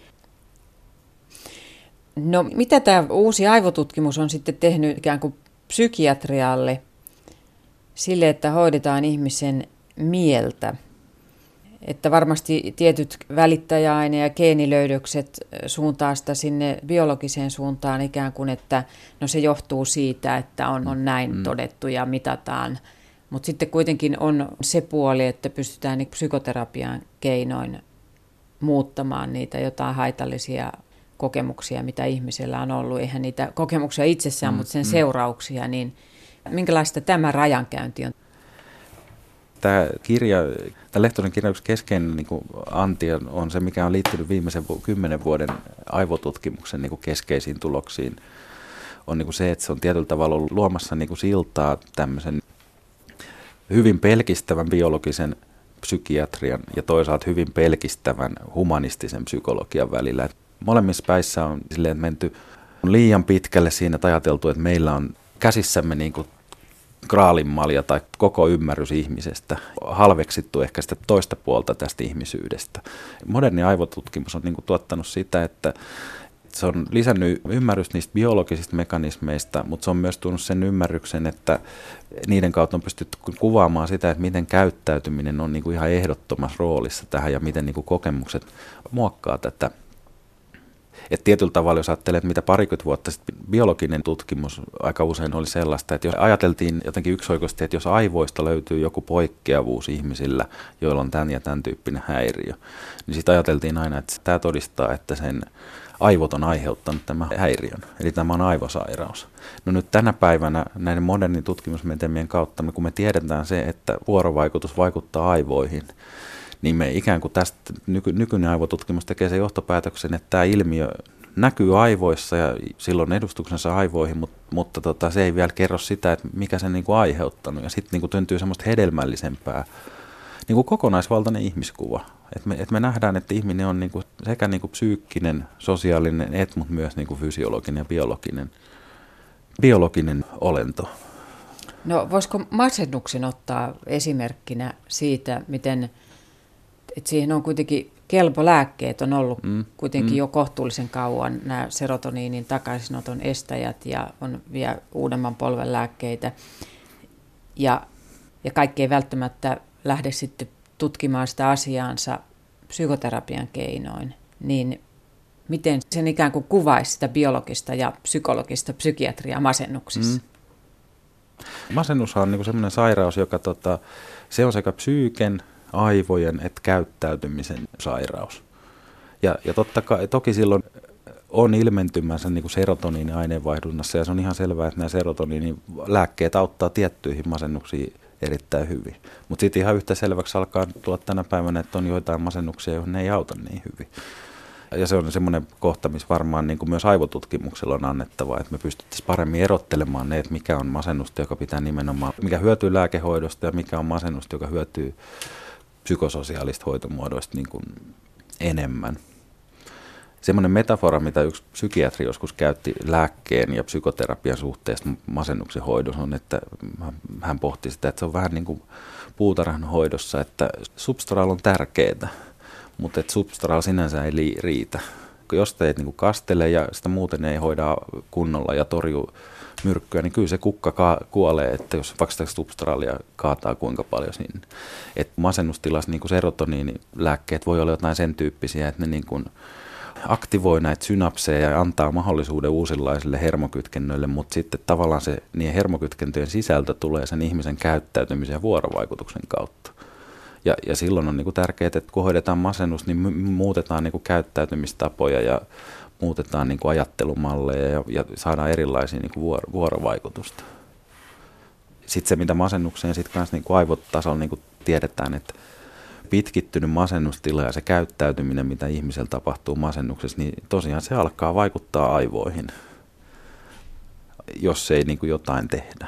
No, mitä tämä uusi aivotutkimus on sitten tehnyt ikään kuin psykiatrialle sille, että hoidetaan ihmisen mieltä? Että varmasti tietyt välittäjäaine- ja geenilöydökset suuntaa sitä sinne biologiseen suuntaan ikään kuin, että no se johtuu siitä, että on, on näin mm. todettu ja mitataan. Mutta sitten kuitenkin on se puoli, että pystytään niin psykoterapian keinoin muuttamaan niitä jotain haitallisia kokemuksia, mitä ihmisellä on ollut. Eihän niitä kokemuksia itsessään, mm. mutta sen mm. seurauksia. Niin minkälaista tämä rajankäynti on? Tämä kirja, tämä Lehtosen kirjan yksi keskeinen niin kuin anti on se, mikä on liittynyt viimeisen kymmenen vuoden aivotutkimuksen niin kuin keskeisiin tuloksiin. On niin kuin se, että se on tietyllä tavalla ollut luomassa niin kuin siltaa tämmöisen hyvin pelkistävän biologisen psykiatrian ja toisaalta hyvin pelkistävän humanistisen psykologian välillä. Molemmissa päissä on silleen menty liian pitkälle siinä, että ajateltu, että meillä on käsissämme niin kuin graalinmalja tai koko ymmärrys ihmisestä, halveksittu ehkä sitä toista puolta tästä ihmisyydestä. Moderni aivotutkimus on niin kuin tuottanut sitä, että se on lisännyt ymmärrys niistä biologisista mekanismeista, mutta se on myös tuonut sen ymmärryksen, että niiden kautta on pystytty kuvaamaan sitä, että miten käyttäytyminen on niin kuin ihan ehdottomassa roolissa tähän ja miten niin kuin kokemukset muokkaa tätä. Et tietyllä tavalla, jos ajattelee, että mitä parikymmentä vuotta sitten biologinen tutkimus aika usein oli sellaista, että jos ajateltiin jotenkin yksioikoisesti, että jos aivoista löytyy joku poikkeavuus ihmisillä, joilla on tämän ja tämän tyyppinen häiriö, niin sitten ajateltiin aina, että tämä todistaa, että sen aivot on aiheuttanut tämän häiriön, eli tämä on aivosairaus. No nyt tänä päivänä näiden modernin tutkimusmenetelmien kautta, kun me tiedetään se, että vuorovaikutus vaikuttaa aivoihin, niin me ikään kuin tästä nyky, nykyinen aivotutkimus tekee sen johtopäätöksen, että tämä ilmiö näkyy aivoissa ja silloin edustuksensa aivoihin, mutta, mutta tota, se ei vielä kerro sitä, että mikä sen niin kuin aiheuttanut. Ja sitten niin syntyy semmoista hedelmällisempää niin kuin kokonaisvaltainen ihmiskuva. Että me, et me nähdään, että ihminen on niin kuin sekä niin kuin psyykkinen, sosiaalinen, et, mutta myös niin kuin fysiologinen ja biologinen, biologinen olento. No voisiko masennuksen ottaa esimerkkinä siitä, miten että siihen on kuitenkin kelpo lääkkeet on ollut mm, kuitenkin mm. jo kohtuullisen kauan nämä serotoniinin takaisinoton estäjät ja on vielä uudemman polven lääkkeitä. Ja, ja kaikki ei välttämättä lähde sitten tutkimaan sitä asiaansa psykoterapian keinoin. Niin miten sen ikään kuin kuvaisi sitä biologista ja psykologista psykiatriaa masennuksissa? Mm. Masennushan on niin semmoinen sairaus, joka tota, se on sekä psyyken, aivojen että käyttäytymisen sairaus. Ja, ja totta kai, toki silloin on ilmentymänsä niin kuin serotoniinin aineenvaihdunnassa, ja se on ihan selvää, että nämä serotoniinin lääkkeet auttaa tiettyihin masennuksiin erittäin hyvin. Mutta sitten ihan yhtä selväksi alkaa tulla tänä päivänä, että on joitain masennuksia, joihin ne ei auta niin hyvin. Ja se on semmoinen kohta, missä varmaan niin kuin myös aivotutkimuksella on annettava, että me pystyttäisiin paremmin erottelemaan ne, että mikä on masennusta, joka pitää nimenomaan, mikä hyötyy lääkehoidosta ja mikä on masennusta, joka hyötyy psykososiaalista hoitomuodoista niin kuin enemmän. Semmoinen metafora, mitä yksi psykiatri joskus käytti lääkkeen ja psykoterapian suhteesta masennuksen hoidossa, on, että hän pohti sitä, että se on vähän niin kuin puutarhan hoidossa, että substraal on tärkeää, mutta että substraal sinänsä ei li- riitä. Jos teet niin kuin kastele ja sitä muuten ei hoida kunnolla ja torju myrkkyä, niin kyllä se kukka ka- kuolee, että jos vaikka substraalia kaataa kuinka paljon sinne. Et masennustilassa niin kuin serotoniinilääkkeet voi olla jotain sen tyyppisiä, että ne niin kuin aktivoi näitä synapseja ja antaa mahdollisuuden uusinlaisille hermokytkennöille, mutta sitten tavallaan se niiden hermokytkentöjen sisältö tulee sen ihmisen käyttäytymisen ja vuorovaikutuksen kautta. Ja, ja silloin on niin kuin tärkeää, että kun hoidetaan masennus, niin muutetaan niin kuin käyttäytymistapoja ja muutetaan niin kuin ajattelumalleja ja, ja saadaan erilaisia niin kuin vuoro, vuorovaikutusta. Sitten se, mitä masennukseen sitten kanssa niin kuin aivotasolla niin kuin tiedetään, että pitkittynyt masennustila ja se käyttäytyminen, mitä ihmisellä tapahtuu masennuksessa, niin tosiaan se alkaa vaikuttaa aivoihin, jos ei niin kuin jotain tehdä.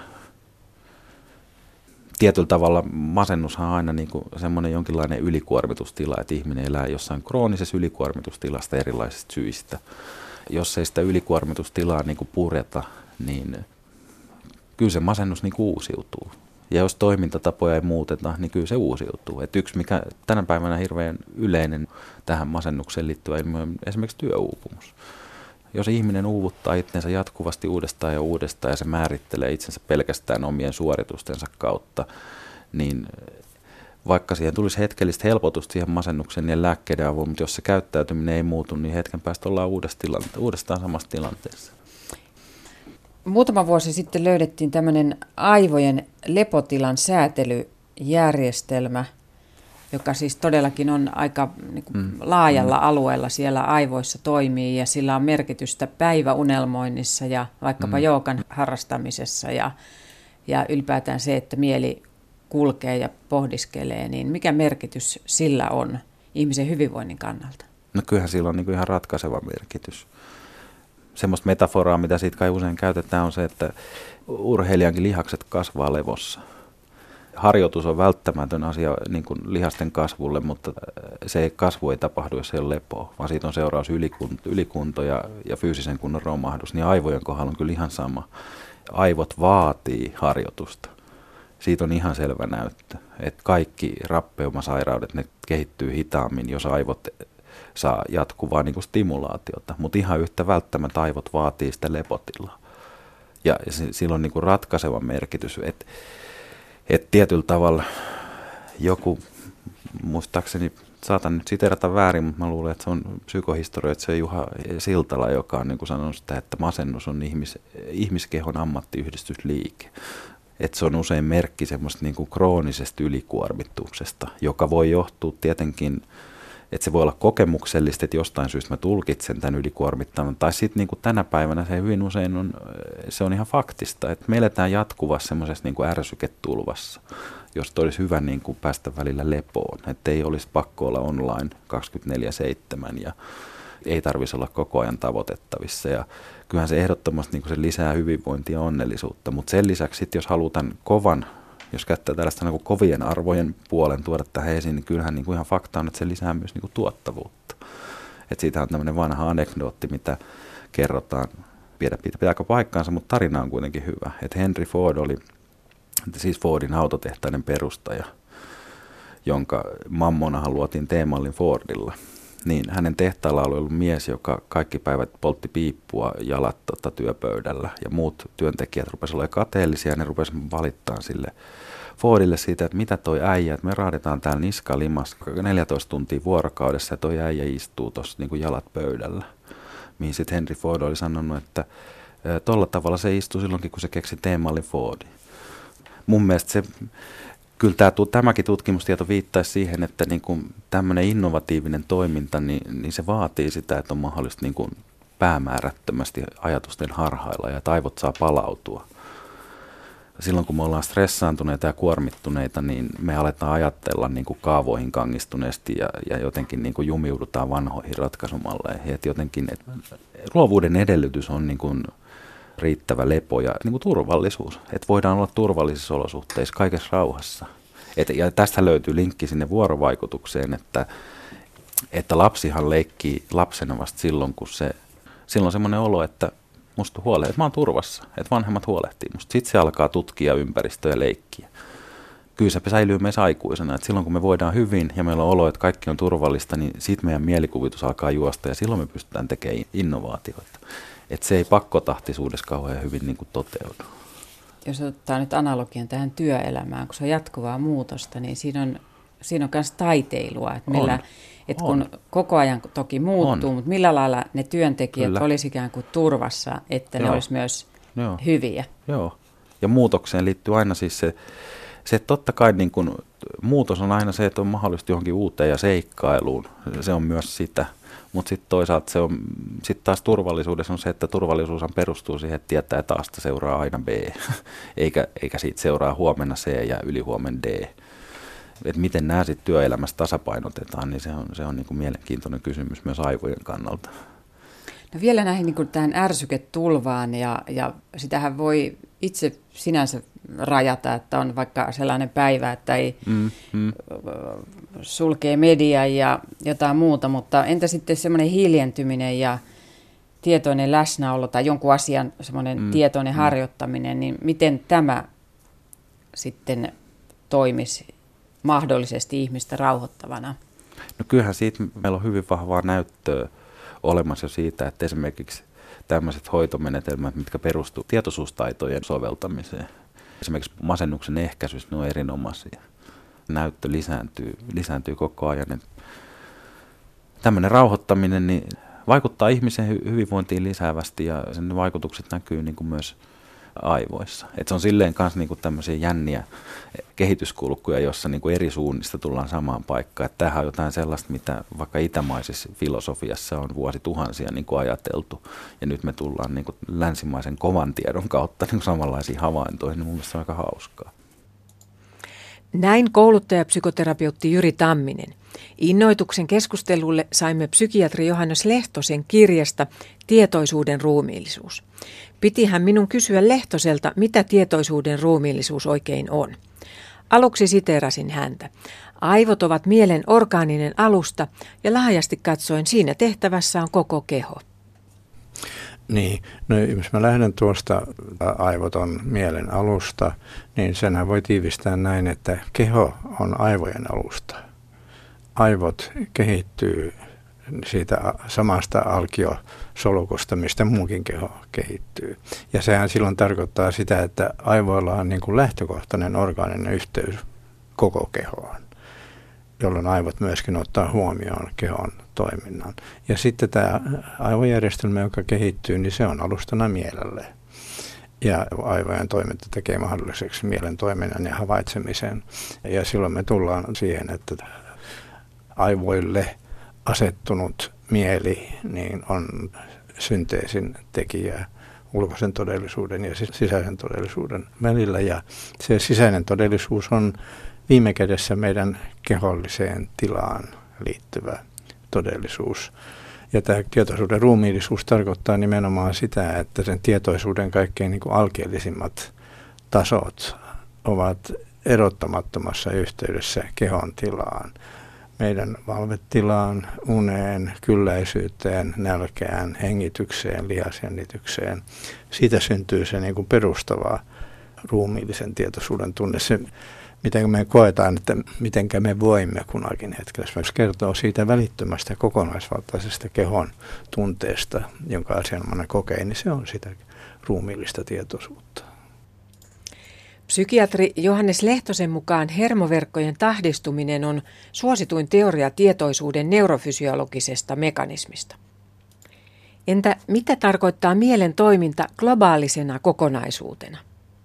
Tietyllä tavalla masennushan on aina niin kuin semmoinen jonkinlainen ylikuormitustila, että ihminen elää jossain kroonisessa ylikuormitustilasta erilaisista syistä. Jos ei sitä ylikuormitustilaa niin kuin pureta, niin kyllä se masennus niin kuin uusiutuu. Ja jos toimintatapoja ei muuteta, niin kyllä se uusiutuu. Et yksi, mikä tänä päivänä hirveän yleinen tähän masennukseen liittyvä ilmiö on esimerkiksi työuupumus. Jos ihminen uuvuttaa itsensä jatkuvasti uudestaan ja uudestaan ja se määrittelee itsensä pelkästään omien suoritustensa kautta, niin vaikka siihen tulisi hetkellistä helpotusta siihen masennukseen ja lääkkeiden avulla, mutta jos se käyttäytyminen ei muutu, niin hetken päästä ollaan uudestaan samassa tilanteessa. Muutama vuosi sitten löydettiin tämmöinen aivojen lepotilan säätelyjärjestelmä, joka siis todellakin on aika niin kuin mm. laajalla mm. alueella siellä aivoissa toimii ja sillä on merkitystä päiväunelmoinnissa ja vaikkapa mm. joogan harrastamisessa ja, ja ylipäätään se, että mieli kulkee ja pohdiskelee, niin mikä merkitys sillä on ihmisen hyvinvoinnin kannalta? No kyllähän sillä on niin kuin ihan ratkaiseva merkitys. Semmoista metaforaa, mitä siitä kai usein käytetään, on se, että urheilijankin lihakset kasvaa levossa. Harjoitus on välttämätön asia niin kuin lihasten kasvulle, mutta se kasvu ei tapahdu, jos ei ole lepoa, vaan siitä on seuraus ylikunto, ylikunto ja, ja fyysisen kunnon romahdus. Niin aivojen kohdalla on kyllä ihan sama. Aivot vaatii harjoitusta. Siitä on ihan selvä näyttö, että kaikki rappeumasairaudet, ne kehittyy hitaammin, jos aivot saa jatkuvaa niin kuin stimulaatiota, mutta ihan yhtä välttämättä aivot vaatii sitä lepotilaa. Ja sillä on niin kuin ratkaiseva merkitys, että et tietyllä tavalla joku, muistaakseni saatan nyt siterata väärin, mutta mä luulen, että se on psykohistorioitsija Juha Siltala, joka on niin kuin sanonut sitä, että masennus on ihmis, ihmiskehon ammattiyhdistysliike. Että se on usein merkki semmoista niin kuin kroonisesta ylikuormituksesta, joka voi johtua tietenkin, että se voi olla kokemuksellista, että jostain syystä mä tulkitsen tämän ylikuormittavan. Tai sitten niin kuin tänä päivänä se hyvin usein on, se on ihan faktista, että me eletään jatkuvassa semmoisessa niin kuin ärsyketulvassa, josta olisi hyvä niin kuin päästä välillä lepoon. Että ei olisi pakko olla online kaksikymmentäneljä seitsemän ja ei tarvitsisi olla koko ajan tavoitettavissa. Ja kyllähän se ehdottomasti niin kuin se lisää hyvinvointia ja onnellisuutta, mutta sen lisäksi sit, jos halutaan kovan, jos käyttää tällaista niin kuin kovien arvojen puolen tuoda tähän esiin, niin kyllähän niin kuin ihan fakta on, että se lisää myös niin kuin tuottavuutta. Et siitä on tämmöinen vanha anekdootti, mitä kerrotaan, pidä, pitääkö paikkaansa, mutta tarina on kuitenkin hyvä. Että Henry Ford oli siis Fordin autotehtaiden perustaja, jonka mammonahan luotiin teemallin Fordilla. Niin hänen tehtaalla oli ollut mies, joka kaikki päivät poltti piippua jalat tota, työpöydällä. Ja muut työntekijät rupesivat olemaan kateellisia ja ne rupesivat valittamaan sille Fordille siitä, että mitä toi äijä, että me raadetaan täällä niskalimassa neljätoista tuntia vuorokaudessa ja toi äijä istuu tuossa niin kuin jalat pöydällä. Mihin sitten Henry Ford oli sanonut, että tolla tavalla se istuu silloinkin, kun se keksi teemallin Fordin. Mun mielestä se... Kyllä tämä, tämäkin tutkimustieto viittaisi siihen, että niin kuin tämmöinen innovatiivinen toiminta, niin, niin se vaatii sitä, että on mahdollista niin kuin päämäärättömästi ajatusten harhailla ja aivot saa palautua. Silloin kun me ollaan stressaantuneita ja kuormittuneita, niin me aletaan ajatella niin kuin kaavoihin kangistuneesti ja, ja jotenkin niin kuin jumiudutaan vanhoihin ratkaisumalleihin. Et jotenkin, et luovuuden edellytys on niin kuin riittävä lepo ja niin kuin turvallisuus, että voidaan olla turvallisissa olosuhteissa kaikessa rauhassa. Et, ja tästä löytyy linkki sinne vuorovaikutukseen, että, että lapsihan leikkii lapsena vasta silloin, kun se, silloin on semmoinen olo, että musta huolehtii, että mä oon turvassa, että vanhemmat huolehtii musta. Sitten se alkaa tutkia ympäristöä ja leikkiä. Kyllä se säilyy meissä aikuisena, että silloin kun me voidaan hyvin ja meillä on olo, että kaikki on turvallista, niin sitten meidän mielikuvitus alkaa juosta ja silloin me pystytään tekemään innovaatioita. Että se ei pakkotahtisuudessa kauhean hyvin niin kuin toteudu. Jos ottaa nyt analogian tähän työelämään, kun se on jatkuvaa muutosta, niin siinä on, siinä on myös taiteilua. Että millä, että kun koko ajan toki muuttuu, on. Mutta millä lailla ne työntekijät Kyllä. olisi ikään kuin turvassa, että Joo. ne olisi myös Joo. hyviä. Joo, ja muutokseen liittyy aina siis se, se totta kai niin kuin, muutos on aina se, että on mahdollisesti johonkin uuteen ja seikkailuun. Se on myös sitä. Mutta sitten toisaalta se on, sit taas turvallisuudessa on se, että turvallisuushan perustuu siihen, että tietää, että Asta seuraa aina B, eikä, eikä siitä seuraa huomenna C ja ylihuomenna D. Et miten nämä sitten työelämässä tasapainotetaan, niin se on, se on niin kuin mielenkiintoinen kysymys myös aivojen kannalta. No vielä näihin niin kuin tähän ärsyketulvaan, ja, ja sitähän voi itse sinänsä rajata, että on vaikka sellainen päivä, että ei mm, mm. sulkee mediaa ja jotain muuta, mutta entä sitten semmoinen hiljentyminen ja tietoinen läsnäolo tai jonkun asian semmoinen mm, tietoinen mm. harjoittaminen, niin miten tämä sitten toimisi mahdollisesti ihmistä rauhoittavana? No kyllähän siitä meillä on hyvin vahvaa näyttöä olemassa jo siitä, että esimerkiksi tämmöiset hoitomenetelmät, mitkä perustuu tietoisuustaitojen soveltamiseen, esimerkiksi masennuksen ehkäisyssä, ne on erinomaisia. Näyttö lisääntyy, lisääntyy koko ajan. Et tämmöinen rauhoittaminen niin vaikuttaa ihmisen hyvinvointiin lisäävästi ja sen vaikutukset näkyy niin kuin myös aivoissa. Et se on silleen kanssa niinku tämmöisiä jänniä kehityskulkuja, jossa niinku eri suunnista tullaan samaan paikkaan. Et tämähän on jotain sellaista, mitä vaikka itämaisessa filosofiassa on vuosituhansia niinku ajateltu. Ja nyt me tullaan niinku länsimaisen kovan tiedon kautta niinku samanlaisiin havaintoihin. Mun mielestä se on aika hauskaa. Näin kouluttajapsykoterapeutti Jyri Tamminen. Innoituksen keskustelulle saimme psykiatri Johannes Lehtosen kirjasta Tietoisuuden ruumiillisuus. Pitihän minun kysyä Lehtoselta, mitä tietoisuuden ruumiillisuus oikein on. Aluksi siteerasin häntä. Aivot ovat mielen orgaaninen alusta ja laajasti katsoen siinä tehtävässä on koko keho. Niin, no jos mä lähden tuosta aivot on mielen alusta, niin senhän voi tiivistää näin, että keho on aivojen alusta. Aivot kehittyy siitä samasta alkiosolukosta, mistä muukin keho kehittyy. Ja sehän silloin tarkoittaa sitä, että aivoilla on niin kuin lähtökohtainen orgaaninen yhteys koko kehoon, jolloin aivot myöskin ottaa huomioon kehon toiminnan. Ja sitten tämä aivojärjestelmä, joka kehittyy, niin se on alustana mielelle. Ja aivojen toiminta tekee mahdolliseksi mielen toiminnan ja havaitsemisen. Ja silloin me tullaan siihen, että aivoille asettunut mieli niin on synteesin tekijä ulkoisen todellisuuden ja sisäisen todellisuuden välillä. Ja se sisäinen todellisuus on viime kädessä meidän keholliseen tilaan liittyvä todellisuus. Ja tämä tietoisuuden ruumiillisuus tarkoittaa nimenomaan sitä, että sen tietoisuuden kaikkein niin kuin alkeellisimmat tasot ovat erottamattomassa yhteydessä kehon tilaan. Meidän valvetilaan, uneen, kylläisyyteen, nälkään, hengitykseen, lihasjännitykseen. Siitä syntyy se niin kuin perustava ruumiillisen tietoisuuden tunne. Se, miten me koetaan, että miten me voimme kunakin hetkellä. Se kertoo siitä välittömästä kokonaisvaltaisesta kehon tunteesta, jonka asianomainen kokee, niin se on sitä ruumiillista tietoisuutta. Psykiatri Johannes Lehtosen mukaan hermoverkkojen tahdistuminen on suosituin teoria tietoisuuden neurofysiologisesta mekanismista. Entä mitä tarkoittaa mielen toiminta globaalisena kokonaisuutena?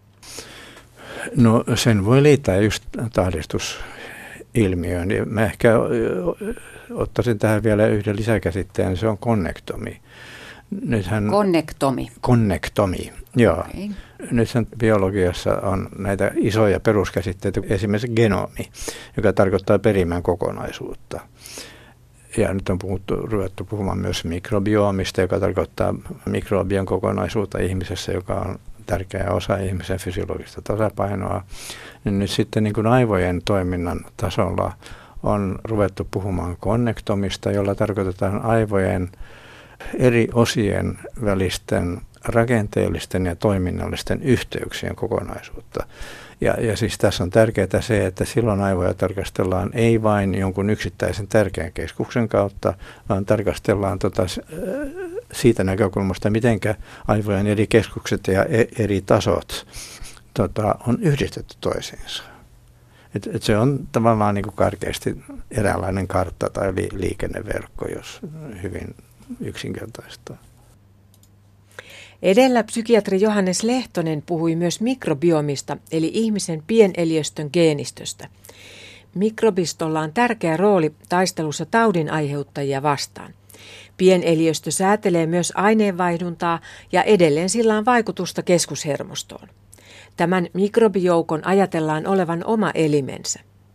No sen voi liittää just tahdistusilmiöön. Mä ehkä ottaisin tähän vielä yhden lisäkäsitteen, se on konnektomi. Nythän, konnektomi. Konnektomi, joo. Okay. Nythän biologiassa on näitä isoja peruskäsitteitä, esimerkiksi genomi, joka tarkoittaa perimän kokonaisuutta. Ja nyt on puhuttu, ruvettu puhumaan myös mikrobiomista, joka tarkoittaa mikrobion kokonaisuutta ihmisessä, joka on tärkeä osa ihmisen fysiologista tasapainoa. Niin nyt sitten niin kuin aivojen toiminnan tasolla on ruvettu puhumaan konnektomista, jolla tarkoitetaan aivojen eri osien välisten rakenteellisten ja toiminnallisten yhteyksien kokonaisuutta. Ja, ja siis tässä on tärkeää se, että silloin aivoja tarkastellaan ei vain jonkun yksittäisen tärkeän keskuksen kautta, vaan tarkastellaan tota, siitä näkökulmasta, miten aivojen eri keskukset ja eri tasot tota, on yhdistetty toisiinsa. Et, et se on tavallaan niin kuin karkeasti eräänlainen kartta tai li, liikenneverkko, jos hyvin yksinkertaista. Edellä psykiatri Johannes Lehtonen puhui myös mikrobiomista, eli ihmisen pieneliöstön geenistöstä. Mikrobistolla on tärkeä rooli taistelussa taudin aiheuttajia vastaan. Pieneliöstö säätelee myös aineenvaihduntaa ja edelleen sillä on vaikutusta keskushermostoon. Tämän mikrobijoukon ajatellaan olevan oma elimensä.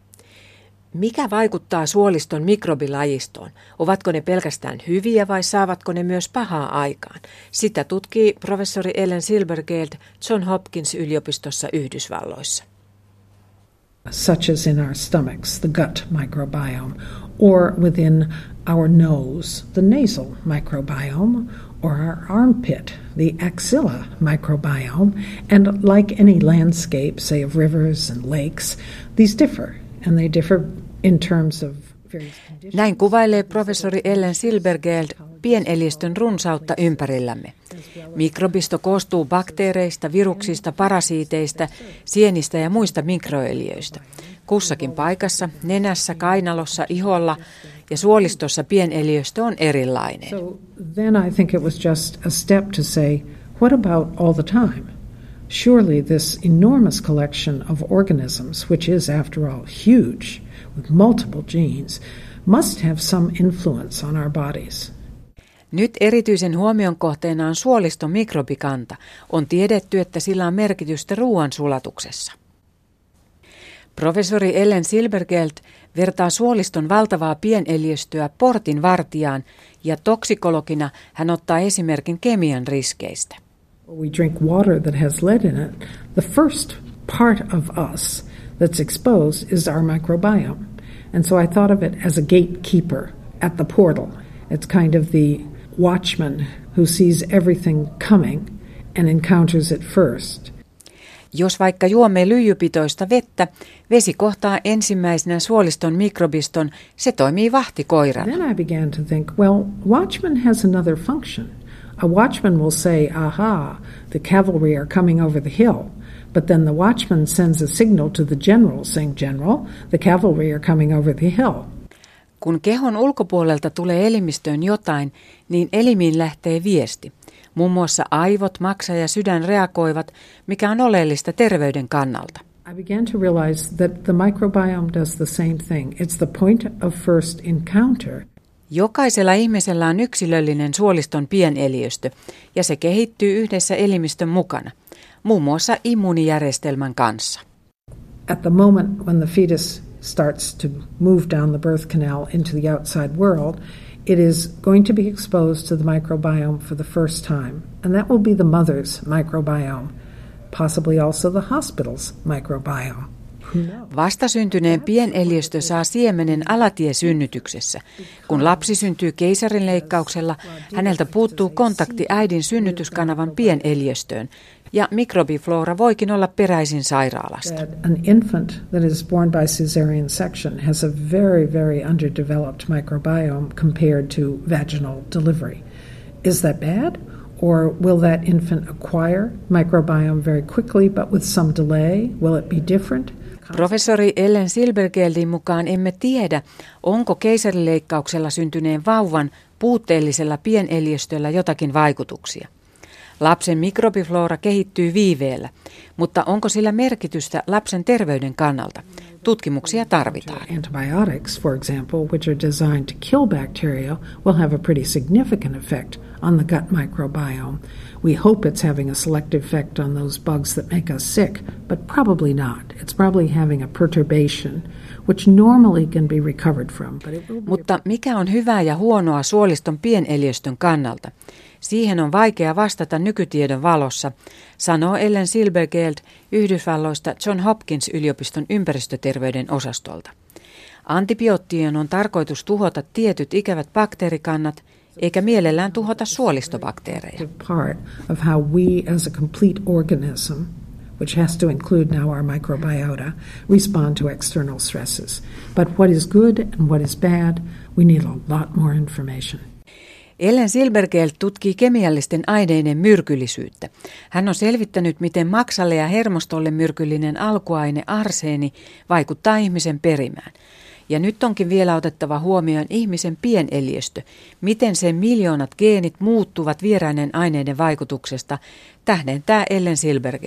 Mikä vaikuttaa suoliston mikrobilajistoon? Ovatko ne pelkästään hyviä vai saavatko ne myös pahaa aikaan? Sitä tutkii professori Ellen Silbergeld John Hopkins yliopistossa Yhdysvalloissa. Such as in our stomachs, the gut microbiome, or within our nose, the nasal microbiome, or our armpit, the axilla microbiome. And like any landscape, say of rivers and lakes, these differ, and they differ in terms of various conditions. Näin kuvailee professori Ellen Silbergeld pieneliöstön runsautta ympärillämme. Mikrobisto koostuu bakteereista, viruksista, parasiiteista, sienistä ja muista mikroeliöistä. Kussakin paikassa, nenässä, kainalossa, iholla ja suolistossa pieneliöstö on erilainen. So then I think it was just a step to say, what about all the time? Surely this enormous collection of organisms, which is after all huge, with multiple genes, must have some influence on our bodies. Nyt erityisen huomion kohteena on suoliston mikrobikanta. On tiedetty, että sillä on merkitystä ruoan sulatuksessa. Professori Ellen Silbergeld vertaa suoliston valtavaa pieneliöstöä portin vartijaan ja toksikologina hän ottaa esimerkin kemian riskeistä. We drink water that has lead in it. The first part of us that's exposed is our microbiome. And so I thought of it as a gatekeeper at the portal. It's kind of the watchman who sees everything coming and encounters it first. Jos vaikka juomme lyijypitoista vettä, vesi kohtaa ensimmäisenä suoliston mikrobiston, se toimii vahtikoirana. Then I began to think, well, watchman has another function. A watchman will say, aha, the cavalry are coming over the hill. But then the watchman sends a signal to the general saying, General, the cavalry are coming over the hill. Kun kehon ulkopuolelta tulee elimistöön jotain, niin elimiin lähtee viesti. Muun muassa aivot, maksa ja sydän reagoivat, mikä on oleellista terveyden kannalta. I began to realize that the microbiome does the same thing. It's the point of first encounter. Jokaisella ihmisellä on yksilöllinen suoliston pieneliöstö, ja se kehittyy yhdessä elimistön mukana, muun muassa immuunijärjestelmän kanssa. At the moment when the fetus starts to move down the birth canal into the outside world, it is going to be exposed to the microbiome for the first time. And that will be the mother's microbiome, possibly also the hospital's microbiome. Vastasyntyneen pieneliöstö saa siemenen alatiesynnytyksessä. Kun lapsi syntyy keisarinleikkauksella, häneltä puuttuu kontakti äidin synnytyskanavan pieneliöstöön, ja mikrobiflora voikin olla peräisin sairaalasta. An infant that is born by cesarean section has a very, very underdeveloped microbiome compared to vaginal delivery. Is that bad? Or will that infant acquire microbiome very quickly but with some delay? Will it be different? Professori Ellen Silbergeldin mukaan emme tiedä, onko keisarileikkauksella syntyneen vauvan puutteellisella pieneliöstöllä jotakin vaikutuksia. Lapsen mikrobiflora kehittyy viiveellä, mutta onko sillä merkitystä lapsen terveyden kannalta? Tutkimuksia tarvitaan. Antibiotics, for example, which are designed to kill bacteria, will have a pretty significant effect on the gut microbiome. We hope it's having a selective effect on those bugs that make us sick, but probably not. It's probably having a perturbation, which normally can be recovered from. But it will be Mutta mikä on hyvää ja huonoa suoliston pieneliöstön kannalta? Siihen on vaikea vastata nykytiedon valossa, sanoo Ellen Silbergeld Yhdysvalloista John Hopkins yliopiston ympäristöterveyden osastolta. Antibioottien on tarkoitus tuhota tietyt ikävät bakteerikannat, eikä mielellään tuhota suolistobakteereja. part of how we as a complete organism, which has to include now our microbiota, respond to external stresses. But what is good and what is bad, we need a lot more information. Ellen Silbergeld tutkii kemiallisten aineiden myrkyllisyyttä. Hän on selvittänyt, miten maksalle ja hermostolle myrkyllinen alkuaine arseeni vaikuttaa ihmisen perimään. Ja nyt onkin vielä otettava huomioon ihmisen pieneliöstö, miten sen miljoonat geenit muuttuvat vieraiden aineiden vaikutuksesta, tähdentää Ellen Silbergeld.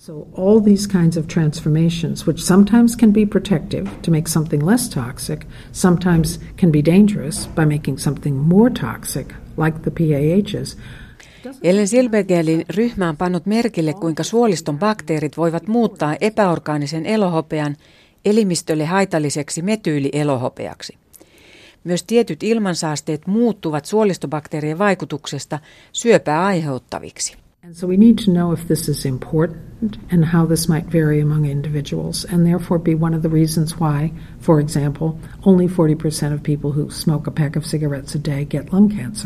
So all these kinds of transformations, which sometimes can be protective to make something less toxic, sometimes can be dangerous by making something more toxic, like the P A Hs. Ellen Silbergeldin ryhmä on pannut merkille, kuinka suoliston bakteerit voivat muuttaa epäorgaanisen elohopean elimistölle haitalliseksi metyylielohopeaksi. Myös tietyt ilmansaasteet muuttuvat suolistobakteerien vaikutuksesta syöpää aiheuttaviksi. And so we need to know if this is important and how this might vary among individuals, and therefore be one of the reasons why, for example, only forty percent of people who smoke a pack of cigarettes a day get lung cancer.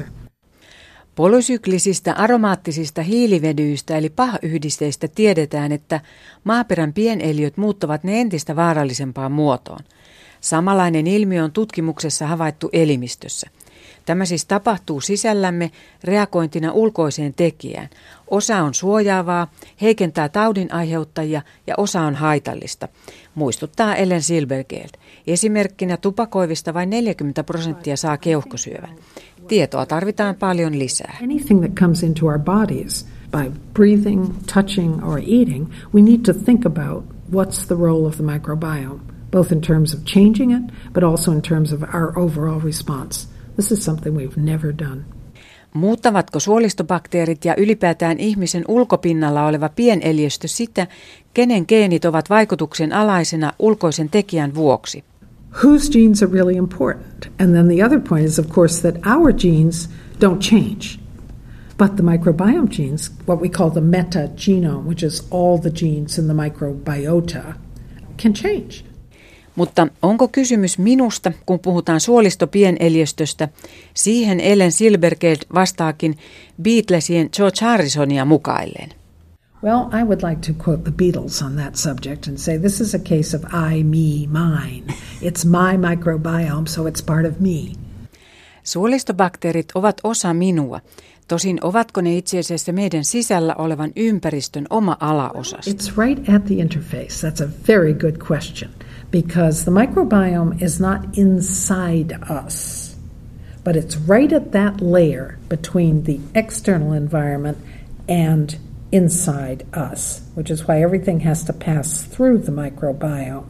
Polysyklisistä aromaattisista hiilivedyistä eli pah-yhdisteistä tiedetään, että maaperän pieneliöt muuttavat ne entistä vaarallisempaan muotoon. Samanlainen ilmiö on tutkimuksessa havaittu elimistössä. Tämä siis tapahtuu sisällämme reagointina ulkoiseen tekijään. Osa on suojaavaa, heikentää taudin aiheuttajia ja osa on haitallista, muistuttaa Ellen Silbergeld. Esimerkkinä tupakoivista vain neljäkymmentä prosenttia saa keuhkosyövän. Tietoa tarvitaan paljon lisää. Anything that comes into our bodies by breathing, touching or eating, we need to think about what's the role of the microbiome, both in terms of changing it, but also in terms of our overall response. This is something we've never done. Muuttavatko suolistobakteerit ja ylipäätään ihmisen ulkopinnalla oleva pieneliöstö sitä, kenen geenit ovat vaikutuksen alaisena ulkoisen tekijän vuoksi? Whose genes are really important? And then the other point is, of course, that our genes don't change. But the microbiome genes, what we call the metagenome, which is all the genes in the microbiota, can change. Mutta onko kysymys minusta, kun puhutaan suolistopieneliöstöstä? Siihen Ellen Silbergeld vastaakin Beatlesien George Harrisonia mukaillen. Well, I would like to quote the Beatles on that subject and say this is a case of I, me, mine. It's my microbiome, so it's part of me. Suolistobakteerit ovat osa minua. Tosin ovatko ne itse asiassa meidän sisällä olevan ympäristön oma alaosasta? It's right at the interface. That's a very good question. Because the microbiome is not inside us, but it's right at that layer between the external environment and inside us, which is why everything has to pass through the microbiome.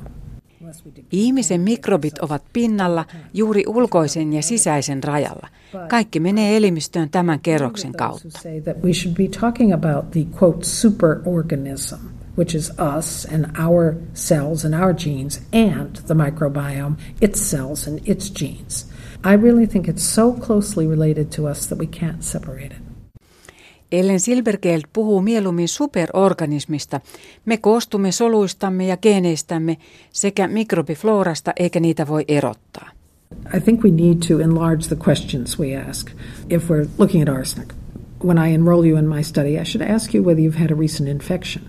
Ihmisen mikrobit ovat pinnalla juuri ulkoisen ja sisäisen rajalla. Kaikki menee elimistöön tämän kerroksen kautta. We should be talking about the quote superorganism, which is us and our cells and our genes, and the microbiome, its cells and its genes. I really think it's so closely related to us that we can't separate it. Ellen Silbergeld puhuu mieluummin superorganismista. Me koostumme soluistamme ja geeneistämme sekä mikrobifloorasta, eikä niitä voi erottaa. I think we need to enlarge the questions we ask if we're looking at arsenic. When I enroll you in my study, I should ask you whether you've had a recent infection.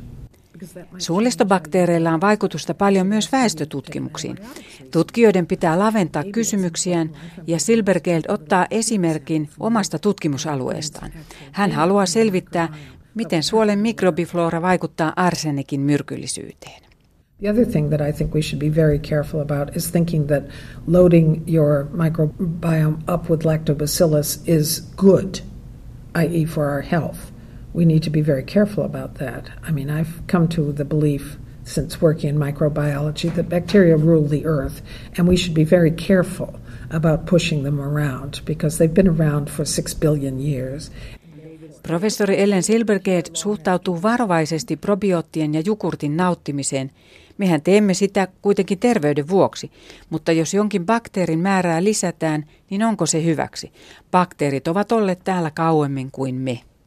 Suolistobakteereilla on vaikutusta paljon myös väestötutkimuksiin. Tutkijoiden pitää laventaa kysymyksiään ja Silbergeld ottaa esimerkin omasta tutkimusalueestaan. Hän haluaa selvittää, miten suolen mikrobifloora vaikuttaa arsenikin myrkyllisyyteen. The other thing that I think we should be very careful about is thinking that loading your microbiome up with lactobacillus is good, that is for our health. We need to be very careful about that. I mean, I've come to the belief since working in microbiology that bacteria rule the earth, and we should be very careful about pushing them around because they've been around for six billion years. Professori Ellen Silbergeld suhtautuu varovaisesti probioottien ja jukurtin nauttimiseen. Mehän teemme sitä kuitenkin terveyden vuoksi, mutta jos jonkin bakteerin määrää lisätään, niin onko se hyväksi? Bakteerit ovat olleet täällä kauemmin kuin me.